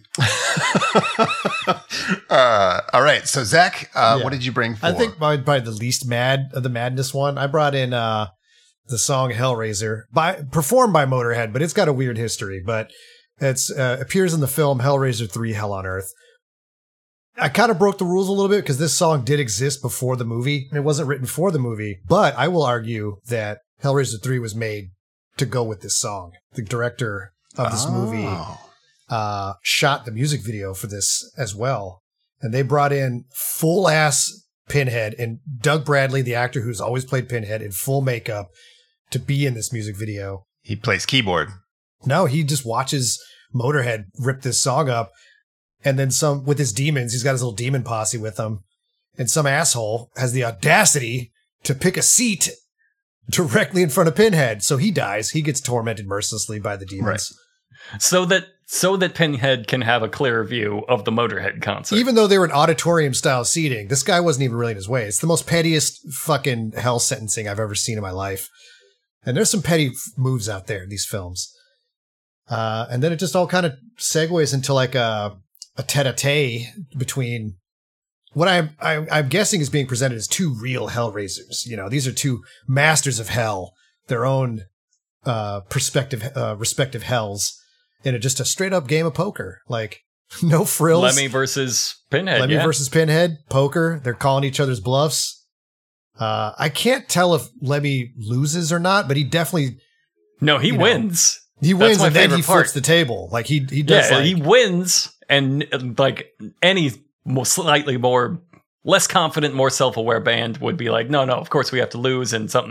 B: uh, all right, so Zach, uh,
D: Yeah.
B: what did you bring for?
D: I think probably, probably the least mad of the madness one. I brought in uh, the song Hellraiser, by performed by Motorhead, but it's got a weird history. But it's uh, appears in the film Hellraiser three: Hell on Earth. I kind of broke the rules a little bit because this song did exist before the movie. It wasn't written for the movie, but I will argue that Hellraiser three was made to go with this song. The director of this movie
B: Oh.
D: uh, shot the music video for this as well. And they brought in full ass Pinhead and Doug Bradley, the actor who's always played Pinhead, in full makeup to be in this music video.
B: He plays keyboard.
D: No, he just watches Motorhead rip this song up. And then some with his demons, he's got his little demon posse with him. And some asshole has the audacity to pick a seat directly in front of Pinhead. So he dies. He gets tormented mercilessly by the demons.
C: so that so that Pinhead can have a clearer view of the Motorhead concert.
D: Even though they were in auditorium style seating, this guy wasn't even really in his way. It's the most pettiest fucking hell sentencing I've ever seen in my life. And there's some petty f- moves out there in these films. Uh, and then it just all kind of segues into like a, a tete-a-tete between what I'm, I'm, I'm guessing is being presented as two real Hellraisers. You know, these are two masters of hell, their own uh, perspective, uh, respective hells, in a, just a straight up game of poker. Like, no frills.
C: Lemmy versus Pinhead.
D: Lemmy
C: yeah.
D: versus Pinhead, poker. They're calling each other's bluffs. Uh, I can't tell if Lemmy loses or not, but he definitely
C: No, he
D: you know,
C: wins.
D: he
C: That's
D: wins
C: my
D: and then he
C: favorite part.
D: flips the table. Like he he does.
C: Yeah,
D: like,
C: he wins, and uh, like any more slightly more less confident, more self-aware band would be like, no, no, of course we have to lose, and something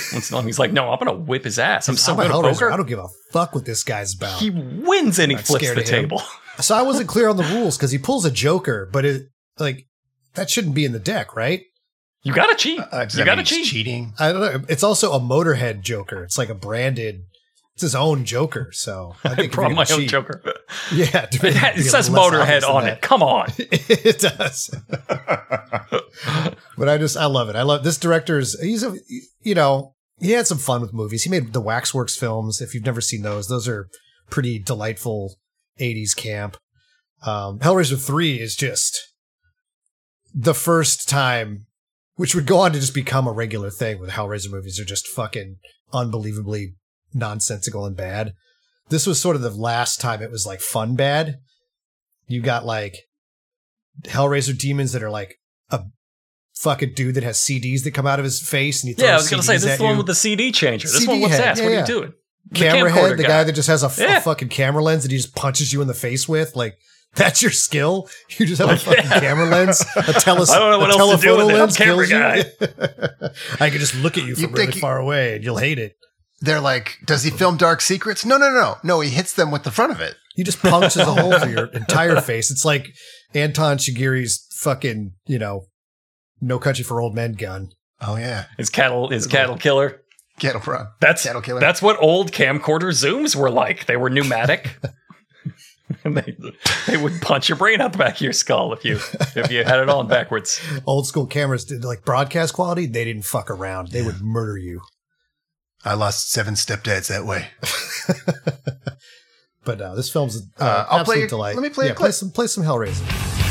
C: Once in a while, he's like, no, I'm going to whip his ass. I'm so
D: I'm a
C: good at
D: Hellraiser.
C: poker.
D: I don't give a fuck what this guy's about.
C: He wins and he
D: Not
C: flips
D: scared
C: the
D: of him.
C: table.
D: So I wasn't clear on the rules because he pulls a Joker, but it like that shouldn't be in the deck, right?
C: You got to cheat.
B: Uh, does
C: you
B: that
C: got to
B: mean he's
C: cheat.
B: cheating?
D: I don't know. It's also a Motorhead Joker. It's like a branded. It's his own Joker. So I
C: I
D: think if
C: brought
D: you're
C: my
D: gonna
C: own
D: cheat-
C: Joker.
D: Yeah,
C: It, ha- it says Motorhead on it. Come on.
D: It does. But I just I love it. I love this director's. He's a you know he had some fun with movies. He made the Waxworks films. If you've never seen those, those are pretty delightful eighties camp. Um, Hellraiser three is just the first time, which would go on to just become a regular thing with Hellraiser movies. They're just fucking unbelievably nonsensical and bad. This was sort of the last time it was like fun bad. You got like Hellraiser demons that are like a fucking dude that has C Ds that come out of his face, and he throws
C: Yeah, I was going to say,
D: C Ds
C: this is
D: at
C: the one
D: you.
C: with the C D changer. This
D: C D
C: one whips
D: head,
C: ass.
D: yeah,
C: what are
D: yeah.
C: you doing? The
D: Camera
C: camcorder
D: head, the guy that just has a, f-
C: Yeah.
D: a fucking camera lens that he just punches you in the face with. Like, that's your skill? You just have a fucking
C: Yeah.
D: camera lens, a, teles-
C: I don't know what
D: a
C: else to do
D: telephoto
C: with it. I'm
D: lens
C: camera
D: kills you. I can just look at you from
B: You
D: really
B: think you-
D: far away and you'll hate it.
B: They're like, does he film Dark Secrets? No, no, no. No, he hits them with the front of it.
D: He just punctures a hole through your entire face. It's like Anton Chigiri's fucking, you know, No Country for Old Men gun.
B: Oh, yeah.
C: His cattle, his cattle killer.
B: Cattle Pro.
C: That's
B: Cattle killer.
C: That's what old camcorder zooms were like. They were pneumatic. And they they would punch your brain out the back of your skull if you if you had it on backwards.
D: Old school cameras did like broadcast quality. They didn't fuck around. They would murder you.
B: I lost seven stepdads that way.
D: But uh, this film's uh,
B: Uh, I'll
D: absolute
B: play-
D: delight.
B: let me play a
D: yeah,
B: clip.
D: play some play some Hellraiser.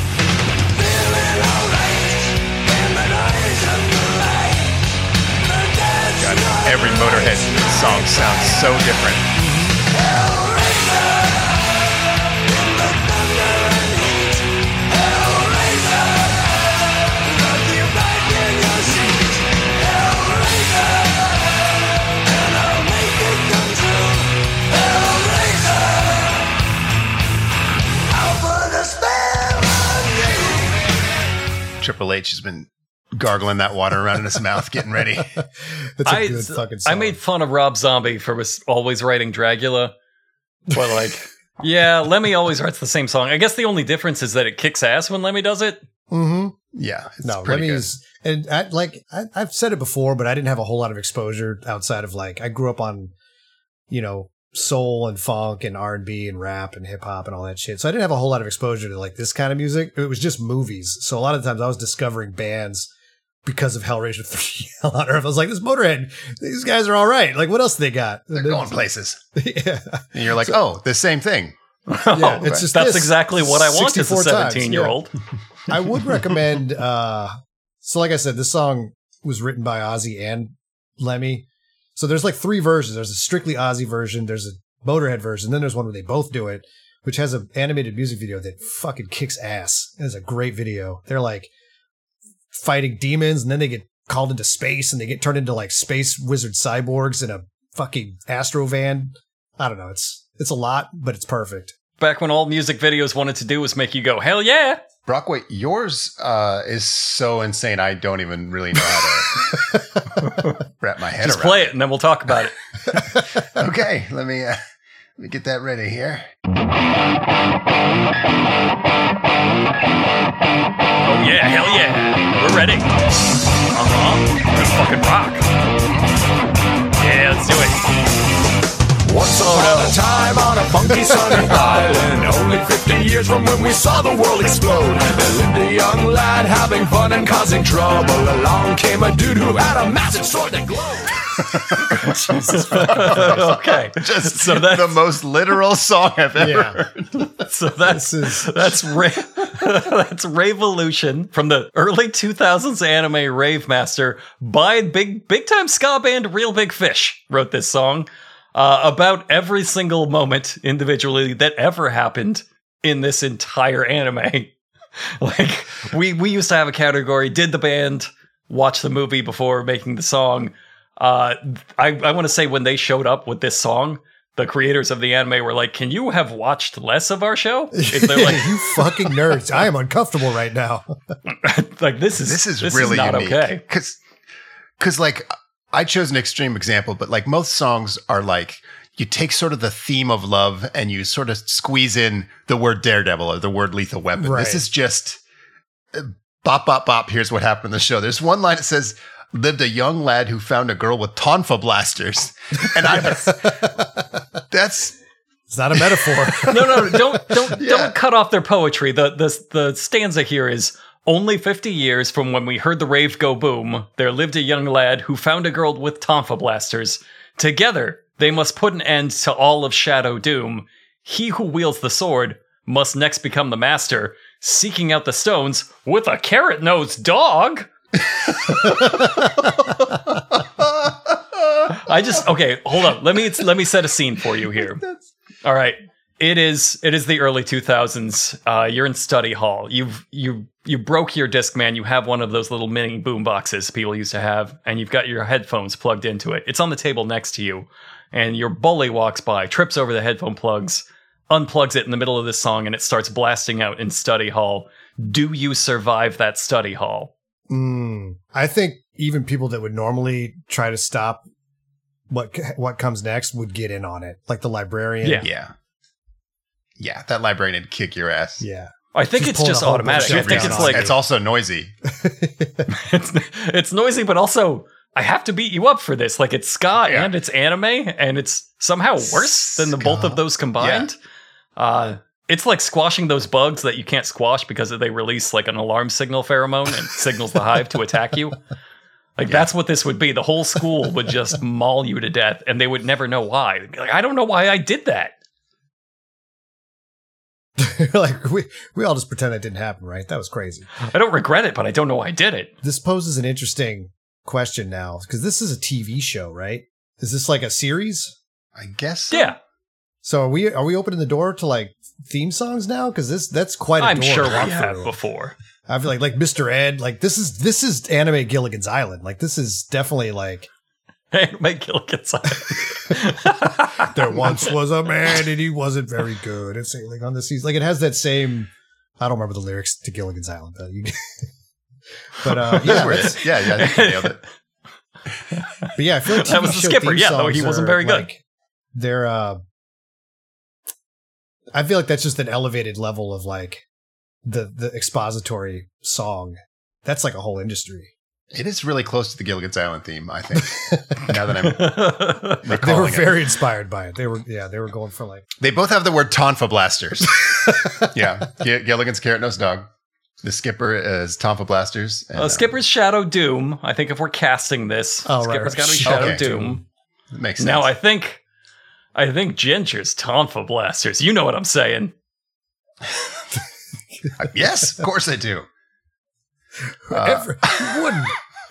B: God, every Motorhead song sounds so different. Triple H has been gargling that water around in his mouth, getting ready.
D: It's a
C: I,
D: good fucking song.
C: I made fun of Rob Zombie for was always writing Dracula, but like, yeah, Lemmy always writes the same song. I guess the only difference is that it kicks ass when Lemmy does it.
D: Mm-hmm.
B: Yeah, it's
D: No,
B: pretty
D: Lemmy's, and I, like I, I've said it before, but I didn't have a whole lot of exposure outside of like I grew up on, you know, soul and funk and R and B and rap and hip hop and all that shit. So I didn't have a whole lot of exposure to like this kind of music. It was just movies. So a lot of times I was discovering bands because of Hellraiser three. A lot of I was like, this Motorhead, these guys are all right. Like, what else they got?
B: They're going places.
D: Yeah,
B: And you're like, oh, the same thing.
D: yeah. It's just
C: That's
D: this
C: exactly what I want as a
D: sixty-four times,
C: seventeen-year-old.
D: I would recommend. Uh, so, like I said, this song was written by Ozzy and Lemmy. So there's like three versions. There's a strictly Ozzy version. There's a Motorhead version. Then there's one where they both do it, which has an animated music video that fucking kicks ass. It's a great video. They're like fighting demons, and then they get called into space, and they get turned into like space wizard cyborgs in a fucking Astro van. I don't know. It's it's a lot, but it's perfect.
C: Back when all music videos wanted to do was make you go, hell yeah!
B: Brockway, yours uh, is so insane. I don't even really know how to wrap my head
C: Just
B: around.
C: play it and then we'll talk about it.
B: Okay, let me uh, let me get that ready here.
C: Oh yeah, hell yeah. We're ready. Uh-huh. Let's fucking rock. Yeah, let's do it.
F: Once upon a time on a funky sunny island, only fifty years from when we saw the world explode, there lived a young lad having fun and causing trouble. Along came a dude who had a massive sword that glowed.
C: Okay.
B: Just
C: So that's-
B: the most literal song I've ever
D: Yeah.
B: heard.
C: So that's
D: This is-
C: that's Ra- that's Raveolution from the early two thousands anime Rave Master by big big time ska band Real Big Fish wrote this song uh, about every single moment individually that ever happened in this entire anime. Like we we used to have a category: did the band watch the movie before making the song? Uh, I I want to say when they showed up with this song, the creators of the anime were like, "Can you have watched less of our show?" If they're like,
D: you fucking nerds. I am uncomfortable right now.
C: like this is
B: This is
C: this
B: really
C: is not
B: unique.
C: okay.
B: Because, because like I chose an extreme example, but like most songs are like, you take sort of the theme of love and you sort of squeeze in the word daredevil or the word lethal weapon.
D: Right.
B: This is just uh, bop, bop, bop. Here's what happened in the show. There's one line that says, lived a young lad who found a girl with tonfa blasters. And I, that's,
D: It's not a metaphor.
C: No, no, don't don't
B: Yeah.
C: don't cut off their poetry. The the the stanza here is only fifty years from when we heard the rave go boom, there lived a young lad who found a girl with tonfa blasters. Together, they must put an end to all of shadow doom. He who wields the sword must next become the master, seeking out the stones with a carrot-nosed dog. I just okay, hold up. Let me let me set a scene for you here. All right. It is it is the early two thousands. Uh, you're in study hall. You've you you broke your Discman. You have one of those little mini boom boxes people used to have, and you've got your headphones plugged into it. It's on the table next to you, and your bully walks by, trips over the headphone plugs, unplugs it in the middle of this song, and it starts blasting out in study hall. Do you survive that study hall?
D: Mm, I think even people that would normally try to stop what what comes next would get in on it, like the librarian.
C: Yeah.
B: yeah. Yeah, that librarian would kick your ass.
D: Yeah.
C: I think
D: Just
C: it's
D: pulling
C: just
D: a whole
C: automatic.
D: bunch
C: I
D: of
C: think
D: shit
C: it's
D: down
C: like
D: on
B: It's also noisy.
C: it's it's noisy, but also I have to beat you up for this. Like it's ska
B: Yeah.
C: and it's anime, and it's somehow worse than the both
D: Ska.
C: of those combined. Uh, it's like squashing those bugs that you can't squash because they release like an alarm signal pheromone and signals the hive to attack you. Like that's what this would be. The whole school would just maul you to death, and they would never know why. They'd be like, I don't know why I did that.
D: Like we we all just pretend that didn't happen, right? That was crazy.
C: I don't regret it, but I don't know why I did it.
D: This poses an interesting question now, because this is a T V show, right? Is this like a series?
B: I guess so.
C: Yeah,
D: So are we are we opening the door to like theme songs now? Because this that's quite a
C: I'm
D: door
C: sure
D: to
C: we
D: walk
C: have
D: through.
C: before.
D: I feel like like Mister Ed, like this is this is anime Gilligan's Island. Like this is definitely like
C: Make Gilligan's Island.
D: there once was a man and he wasn't very good at sailing on the seas. Like it has that same. I don't remember the lyrics to Gilligan's Island, but, you, but uh, yeah,
B: That's where
D: that's-
B: it- yeah, yeah, I think you nailed it.
D: but yeah, I feel like
C: That
D: T V
C: was the
D: show
C: skipper,
D: theme
C: yeah, though he
D: songs
C: wasn't
D: are,
C: very good.
D: like, They're. Uh, I feel like that's just an elevated level of like the the expository song. That's like a whole industry.
B: It is really close to the Gilligan's Island theme, I think. Now that I'm
D: They were
B: recalling it.
D: very inspired by it. They were, yeah, they were going for like.
B: They both have the word tonfa blasters. Yeah. G- Gilligan's carrot nose dog. The skipper is tonfa blasters. and,
C: Uh,
B: uh,
C: Skipper's Shadow Doom. I think if we're casting this,
D: Oh, right,
C: Skipper's
D: right.
C: got to be
D: Shadow
C: Shadow
B: Doom.
C: Doom.
B: It makes sense.
C: Now I think, I think Ginger's Tonfa Blasters. You know what I'm saying?
B: Yes, of course I do. Uh,
D: Ever- you wouldn't.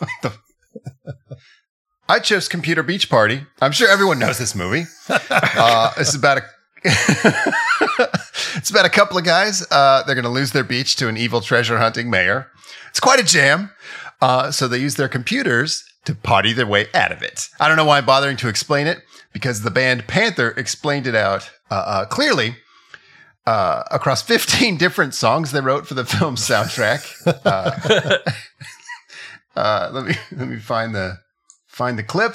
B: I chose Computer Beach Party. I'm sure everyone knows this movie. Uh, it's about a it's about a couple of guys. Uh, they're going to lose their beach to an evil treasure hunting mayor. It's quite a jam. Uh, so they use their computers to party their way out of it. I don't know why I'm bothering to explain it, because the band Panther explained it out uh, uh, clearly uh, across fifteen different songs they wrote for the film soundtrack. Uh, uh, let me let me find the find the clip.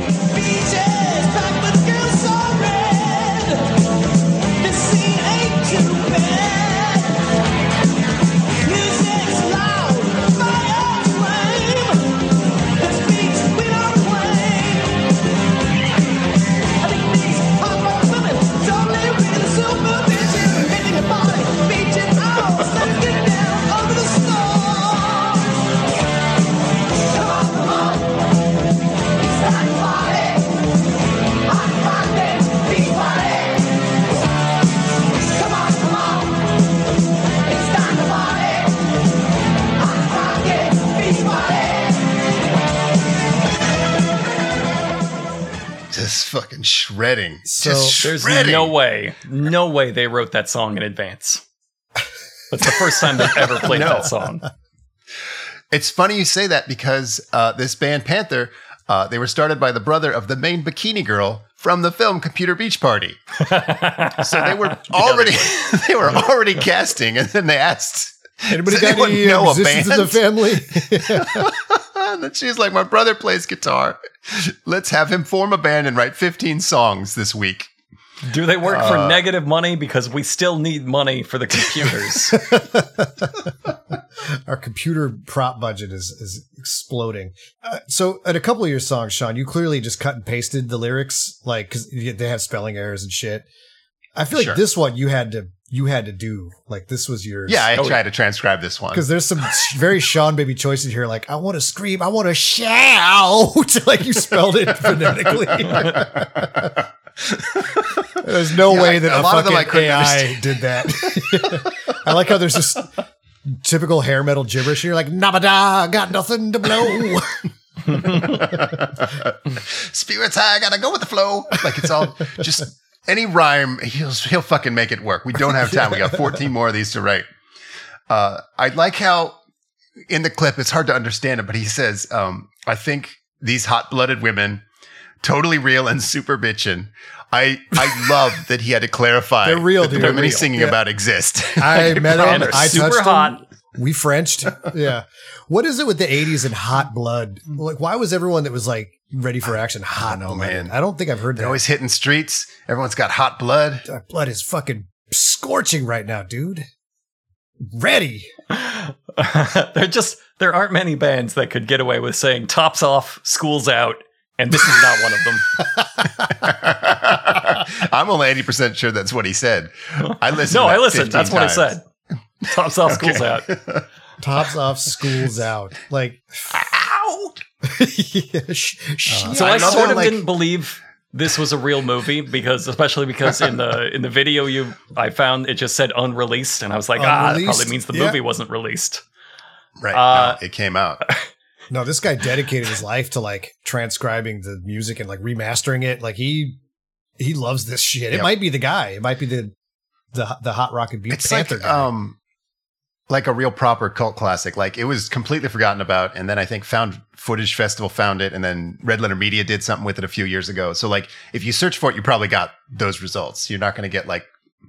B: Just fucking shredding.
D: So
B: Just
C: There's
B: shredding.
C: no way, no way they wrote that song in advance. That's the first time they've ever played
B: No.
C: that song.
B: It's funny you say that, because uh, this band Panther, uh, they were started by the brother of the main bikini girl from the film Computer Beach Party. So they were already they were already casting, and then they asked,
D: Anybody
B: "Does
D: got
B: anyone
D: any uh,
B: know a
D: musicians in the
B: band?"
D: family?
B: And then she's like, "My brother plays guitar." Let's have him form a band and write fifteen songs this week.
C: Do they work
B: Uh,
C: for negative money? Because we still need money for the computers.
D: Our computer prop budget is is exploding. Uh, so, in a couple of your songs, Sean, you clearly just cut and pasted the lyrics, like because they have spelling errors and shit. I feel like
B: Sure.
D: this one you had to you had to do like this was yours.
B: Yeah, I
C: Oh,
B: tried to transcribe this one.
D: Because there's some very Sean Baby choices here, like I want to scream, I want to shout, like you spelled it phonetically. There's no
B: Yeah,
D: way
B: I-
D: that
B: a
D: a,
B: lot of them I
D: fucking
B: couldn't
D: A I
B: understand.
D: did that. I like how there's just typical hair metal gibberish. And you're like, nabada, got nothing to blow.
B: Spirits high, gotta go with the flow. Like it's all just any rhyme. He'll he'll fucking make it work. We don't have time. We got fourteen more of these to write. Uh, I like how in the clip it's hard to understand it, but he says, um, "I think these hot-blooded women, totally real and super bitchin'." I I love that he had to clarify
D: They're real,
B: that the
D: dude.
B: women
D: They're
B: he's
D: real.
B: singing
D: Yeah.
B: about exist.
D: I met him.
C: And they're
D: I
C: super
D: touched
C: hot.
D: him. We Frenched. Yeah. What is it with the eighties and hot blood? Like, why was everyone that was like ready for action hot?
B: know,
D: blooded?
B: man.
D: I don't think I've heard
B: They're
D: that.
B: always hitting streets. Everyone's got hot blood.
D: That blood is fucking scorching right now, dude. Ready.
C: There just there aren't many bands that could get away with saying "tops off, school's out," and this is not one of them.
B: I'm only eighty percent sure that's what he said. I listened.
C: No,
B: to
C: I
B: that
C: listened.
B: fifteen
C: That's what I
B: times.
C: said. Tops off, school's out.
D: Tops off, school's out. Like,
B: Out.
D: yeah, sh- sh-
C: So
B: I
C: I,
B: love
C: sort
B: how,
C: of
B: like-
C: didn't believe this was a real movie because, especially because in the in the video you I found it just said unreleased, and I was like, ah, that
D: Unreleased?
C: probably means the
D: Yeah.
C: movie wasn't released.
B: Right.
C: Uh,
B: no, it came out.
D: no, this guy dedicated his life to like transcribing the music and like remastering it. Like he he loves this shit. It
B: Yep.
D: might be the guy. It might be the the the hot rock and beat
B: It's
D: Panther
B: like
D: guy.
B: um, like a real proper cult classic. Like it was completely forgotten about, and then I think Found Footage Festival found it, and then Red Letter Media did something with it a few years ago. So like, if you search for it, you probably got those results. You're not going to get like,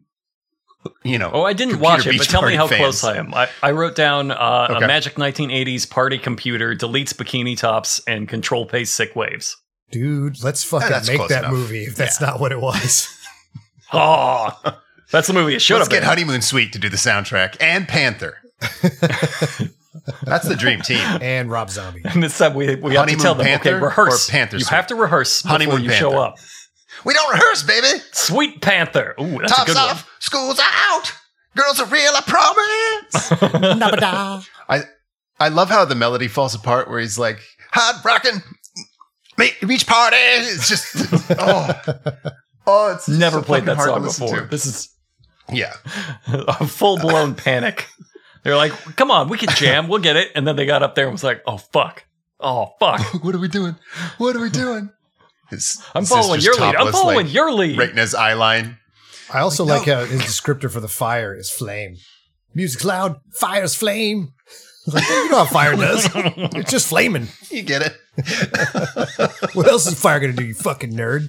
B: you know.
C: Oh, I didn't
B: Computer
C: watch it, but
B: Beach
C: tell me
B: Party
C: how
B: fans.
C: close I am. I, I wrote down uh,
B: Okay.
C: a Magic nineteen eighties party computer deletes bikini tops and control paste sick waves.
D: Dude, let's fucking
B: that's
D: make
B: close
D: that
B: enough.
D: movie if that's not what it was.
C: Oh, that's the movie it should
B: Let's
C: have
B: get
C: been.
B: Honeymoon Suite to do the soundtrack and Panther. That's the dream team.
D: And Rob Zombie.
C: And this time we, we have to
B: Honeymoon
C: tell them,
B: Panther
C: okay, rehearse.
B: or Panther
C: you
B: Suite?
C: have to rehearse before
B: Honeymoon
C: you show
B: Panther.
C: up.
B: We don't rehearse, baby.
C: Sweet Panther. Ooh, that's a
B: Tops
C: good
B: off, school's out. Girls are real, I promise.
D: Nabada.
B: I I love how the melody falls apart where he's like, hot rockin' beach party. It's just oh. Oh, it's
C: one. Never
B: so
C: played
B: fucking
C: that
B: hard to
C: song
B: listen
C: before.
B: to.
C: This is
B: Yeah.
C: a full blown panic. They're like, come on, we can jam, we'll get it. And then they got up there and was like, oh, fuck. Oh, fuck.
B: What are we doing? What are we doing? His
C: I'm following your
B: sister's
C: lead. I'm
B: topless,
C: following
B: like,
C: your lead.
B: right in his eye line.
D: I also
B: Like,
D: like
B: no.
D: how his descriptor for the fire is flame. Music's loud, fire's flame. I was like, you know how fire does. It's just flaming.
B: You get it.
D: What else is fire gonna do, you fucking nerd?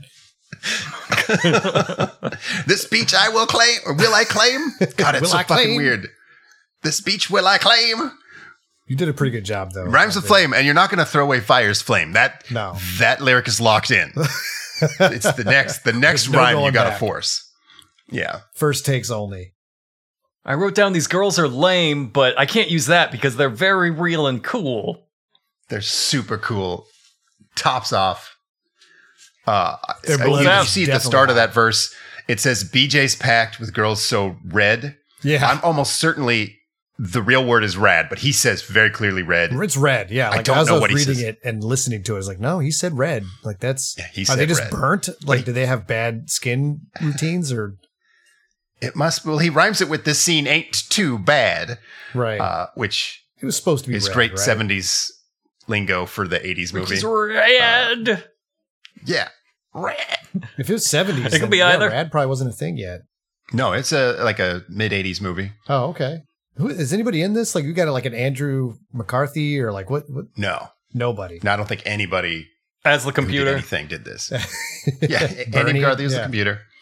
B: This beach I will claim, or will I claim? God, it's
D: Will
B: so
D: I
B: fucking
D: claim?
B: weird. This beach will I claim?
D: You did a pretty good job, though.
B: Rhymes with flame, and you're not going to throw away fire's flame. That
D: No.
B: that lyric is locked in. It's the next the next
D: There's no
B: rhyme you
D: going
B: got to
D: back.
B: force. Yeah,
D: First takes only.
C: I wrote down these girls are lame, but I can't use that because they're very real and cool.
B: they're super cool. Tops off. Uh,
D: Their
B: you,
D: blood
B: you
D: is
B: see at the
D: definitely
B: start of
D: hot.
B: that verse, it says B J's packed with girls so red.
D: Yeah.
B: I'm almost certainly the real word is rad, but he says very clearly red.
D: It's red, yeah. Like
B: don't
D: as
B: know
D: I was
B: what he
D: reading
B: says.
D: it and listening to it, I was like, no, he said red. Like that's
B: Yeah, he
D: are
B: said
D: they just
B: red.
D: burnt? Like, do they have bad skin routines or
B: It must. Well, he rhymes it with "this scene ain't too bad,"
D: right?
B: uh, which
D: it was supposed to be
B: is
D: red,
B: great
D: right?
B: seventies lingo for the eighties movie.
C: He's red.
B: Yeah, red.
D: If it was seventies,
C: It could
D: then,
C: be
D: yeah,
C: either.
D: Rad probably wasn't a thing yet.
B: No, it's a like a mid eighties movie.
D: Oh, okay. Who is anybody in this? Like, you got like an Andrew McCarthy or like what? what?
B: No,
D: Nobody.
B: no, I don't think anybody
C: As the
B: who did
C: computer.
B: anything did this. Yeah, Andy
D: Bernie,
B: McCarthy was
D: yeah.
B: the computer.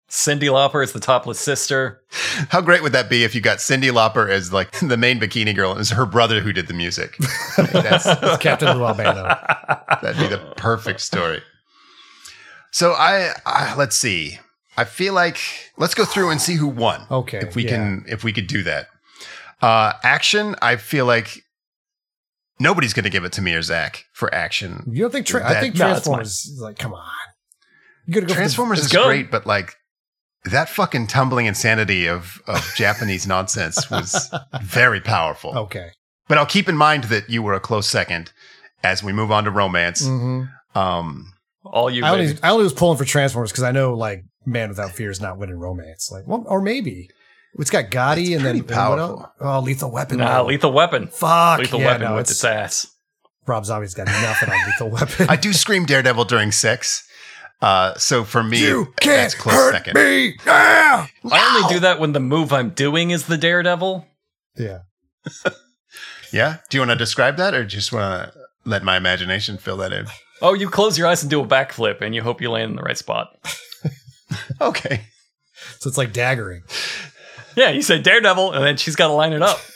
C: Cyndi Lauper is the topless sister.
B: How great would that be if you got Cyndi Lauper as like the main bikini girl and it was her brother who did the music? Like, that's,
D: It's Captain Lou Albano.
B: that'd be the perfect story. So I, I let's see. I feel like let's go through and see who won.
D: Okay,
B: if we
D: yeah.
B: can, if we could do that. Uh, action. I feel like nobody's going to give it to me or Zach for action.
D: You don't think? Tra-
B: That-
D: I think
C: No, it's
D: Transformers is like, come on. You gotta go for the-
B: Transformers
C: It's
B: is
C: good.
B: great, but like that fucking tumbling insanity of of Japanese nonsense was very powerful.
D: Okay.
B: But I'll keep in mind that you were a close second as we move on to romance.
D: Mm-hmm.
B: Um,
C: All you
D: I only,
C: baby.
D: I only was pulling for Transformers because I know like Man Without Fear is not winning romance. Like, well, or maybe it's got Gotti
B: It's
D: and then
B: pretty
D: and what
B: powerful.
D: else? Oh, Lethal Weapon.
C: Nah,
D: though.
C: Lethal Weapon.
D: Fuck.
C: Lethal
D: yeah,
C: Weapon
D: no,
C: with its ass.
D: Rob Zombie's got nothing on Lethal Weapon.
B: I do scream Daredevil during sex. Uh, so for me,
D: you
B: that's
D: can't
B: close
D: hurt
B: second.
D: me. Yeah.
C: I only do that when the move I'm doing is the Daredevil.
D: Yeah.
B: Yeah. Do you want to describe that, or just want to let my imagination fill that in?
C: Oh, you close your eyes and do a backflip, and you hope you land in the right spot.
B: Okay.
D: So it's like daggering.
C: Yeah, you say Daredevil, and then she's got to line it up.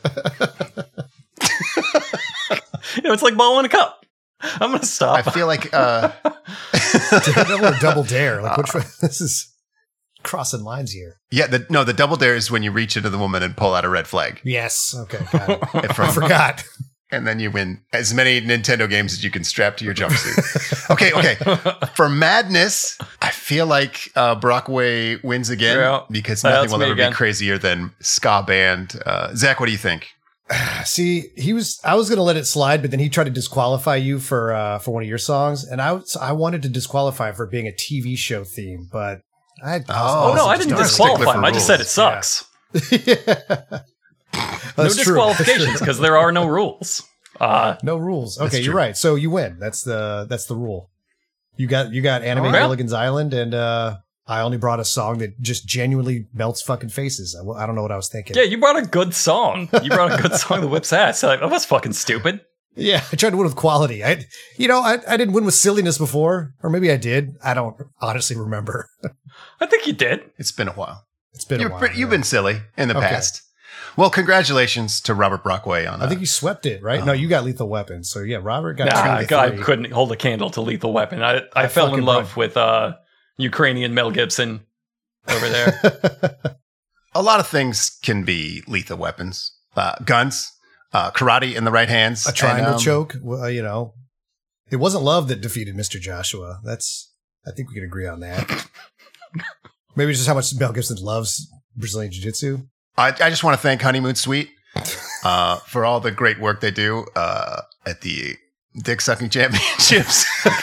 C: You know, it's like ball in a cup. I'm gonna stop.
B: I feel like uh,
D: Daredevil or Double Dare? Like, which one? This is crossing lines here.
B: yeah, the, no, the double dare is when you reach into the woman and pull out a red flag,
D: Yes. Okay. Got it.
B: If
D: I
B: from-
D: forgot.
B: and then you win as many Nintendo games as you can strap to your jumpsuit. okay, okay. For madness, I feel like uh, Brockway wins again
C: Yeah.
B: because
C: Yeah,
B: nothing
C: that's
B: will
C: me
B: ever
C: again.
B: be crazier than ska band. Uh, Zach, what do you think?
D: See, he was. I was going to let it slide, but then he tried to disqualify you for uh, for one of your songs, and I was, I wanted to disqualify for being a T V show theme, but I.
C: oh no, I didn't
B: You're a
C: disqualify
B: stickler
C: him.
B: for
C: I just said it
B: rules.
C: sucks.
D: yeah.
C: No
D: That's true.
C: disqualifications because there are no rules. Uh,
D: No rules.
B: That's
D: Okay, you're
B: true.
D: right. So you win. That's the that's the rule. You got you got Anime
C: All right.
D: Gilligan's Island, and uh, I only brought a song that just genuinely melts fucking faces. I, I don't know what I was thinking.
C: yeah, you brought a good song. You brought a good song that whips ass. Like, that was fucking stupid.
D: Yeah, I tried to win with quality. I, you know, I, I didn't win with silliness before, or maybe I did. I don't honestly remember.
C: I think you did.
B: It's been a while.
D: It's been a
B: You're
D: while.
B: pretty- you've
D: yeah.
B: been silly in the
D: Okay.
B: past. Well, congratulations to Robert Brockway on.
D: I think
B: uh,
D: you swept it, right? No, you got Lethal Weapon. So yeah, Robert got
C: Nah,
D: two
C: I,
D: of the
C: I
D: three.
C: couldn't hold a candle to Lethal Weapon. I, I,
D: I
C: fell in
D: fucking
C: love
D: brought-
C: with uh, Ukrainian Mel Gibson over there.
B: a lot of things can be lethal weapons. Uh, guns, uh, karate in the right hands,
D: A triangle
B: and, um,
D: choke. Well, uh, you know, it wasn't love that defeated Mister Joshua. That's. I think we can agree on that. Maybe just how much Mel Gibson loves Brazilian Jiu-Jitsu.
B: I, I just want to thank Honeymoon Suite uh, for all the great work they do uh, at the Dick Sucking Championships.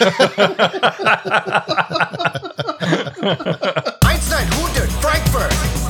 A: Einstein hundert Frankfurt.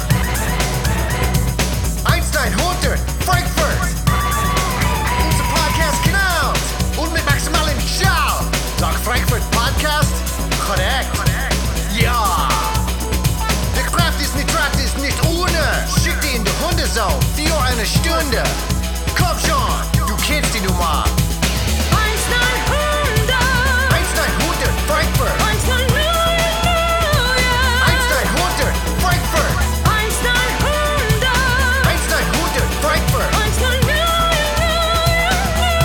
A: Einstein hundert Frankfurt. Unser Podcast genau. Und mit maximalen Schau. Sag Frankfurt Podcast. Korrekt. Ja. Der Kraft ist nicht Kraft ist nicht ohne. Schick die in die Hundesau. Für eine Stunde. Komm schon. Du kennst die Nummer.
G: Einstein hundert.
A: Einstein hundert Frankfurt.
G: Einstein Million.
A: Einstein hundert Frankfurt.
G: Einstein hundert.
A: Einstein hundert Frankfurt.
G: Einstein Million.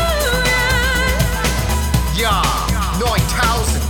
A: Ja, neuntausend.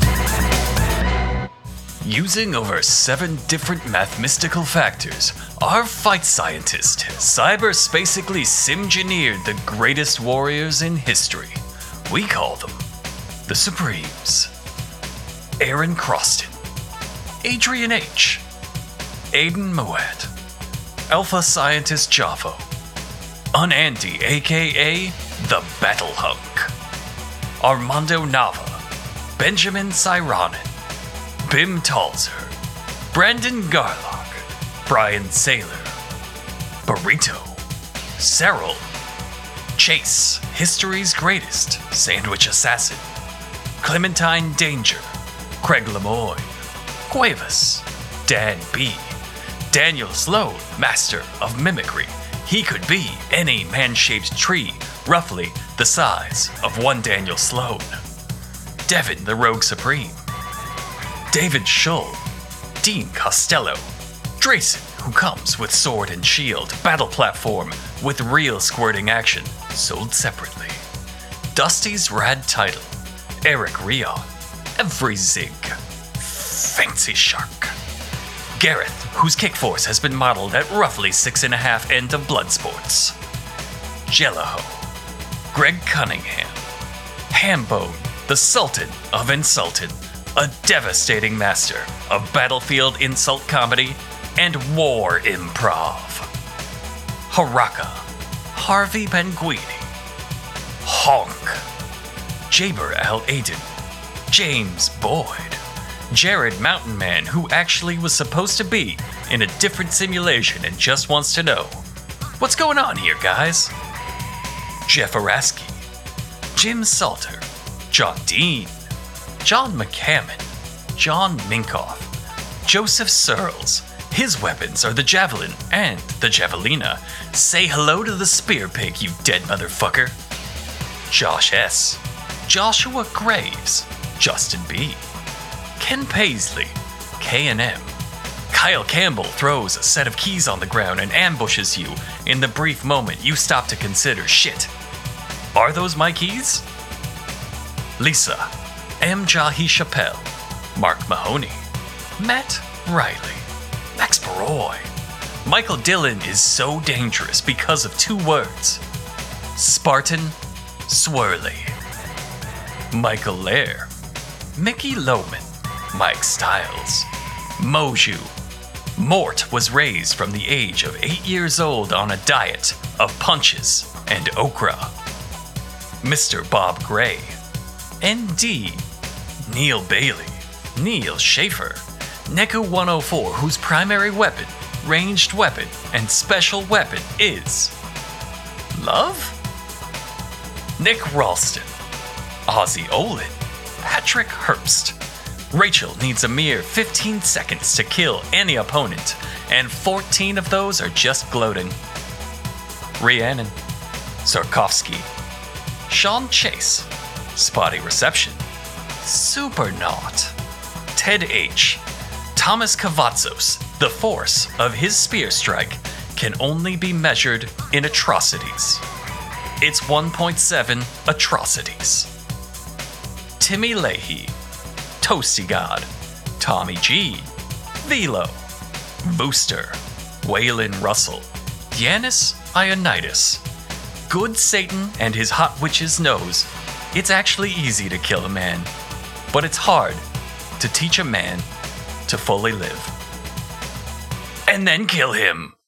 C: Using over seven different mathematical factors, our fight scientist cyberspacically sim-engineered the greatest warriors in history. We call them the Supremes. Aaron Croston, Adrian H., Aiden Moet, Alpha Scientist Javo, Unandy aka the Battle Hunk, Armando Nava, Benjamin Cyronen, Bim Talzer, Brandon Garlock, Brian Saylor, Burrito, Cyril, Chase, History's Greatest, Sandwich Assassin, Clementine Danger, Craig Lemoyne, Cuevas, Dan B, Daniel Sloan, Master of Mimicry. He could be any man-shaped tree, roughly the size of one Daniel Sloan. Devin the Rogue Supreme, David Shull, Dean Costello. Drayson, who comes with sword and shield, battle platform with real squirting action, sold separately. Dusty's rad title, Eric Rion, Every Zig, Fancy Shark. Gareth, whose kick force has been modeled at roughly six and a half end of blood sports. Jelliho, Greg Cunningham, Hambone, the Sultan of Insulted, a devastating master of battlefield insult comedy and war improv. Haraka, Harvey Benguidi, Honk, Jaber Al Aden, James Boyd, Jared Mountain Man, who actually was supposed to be in a different simulation and just wants to know, what's going on here, guys? Jeff Araski, Jim Salter, John Dean, John McCammon, John Minkoff, Joseph Searles. His weapons are the Javelin and the Javelina. Say hello to the Spear Pig, you dead motherfucker. Josh S., Joshua Graves, Justin B., Ken Paisley, K and M. Kyle Campbell throws a set of keys on the ground and ambushes you in the brief moment you stop to consider, shit, are those my keys? Lisa, M. Jahi Chappelle, Mark Mahoney, Matt Riley, Max Baroy. Michael Dillon is so dangerous because of two words. Spartan Swirly. Michael Lair, Mickey Lohman, Mike Stiles, Moju. Mort was raised from the age of eight years old on a diet of punches and okra. Mister Bob Gray, N D, Neil Bailey, Neil Schaefer, Neku one oh four, whose primary weapon, ranged weapon, and special weapon is love? Nick Ralston, Ozzy Olin, Patrick Herbst. Rachel needs a mere fifteen seconds to kill any opponent, and fourteen of those are just gloating. Rhiannon, Sarkovsky, Sean Chase, Spotty Reception, Supernaut, Ted H., Thomas Cavazos. The force of his spear strike can only be measured in atrocities. It's one point seven atrocities. Timmy Leahy, Toasty God, Tommy G, Velo, Booster, Waylon Russell, Yanis Ionitis. Good Satan and his hot witches knows it's actually easy to kill a man, but it's hard to teach a man to fully live. And then kill him.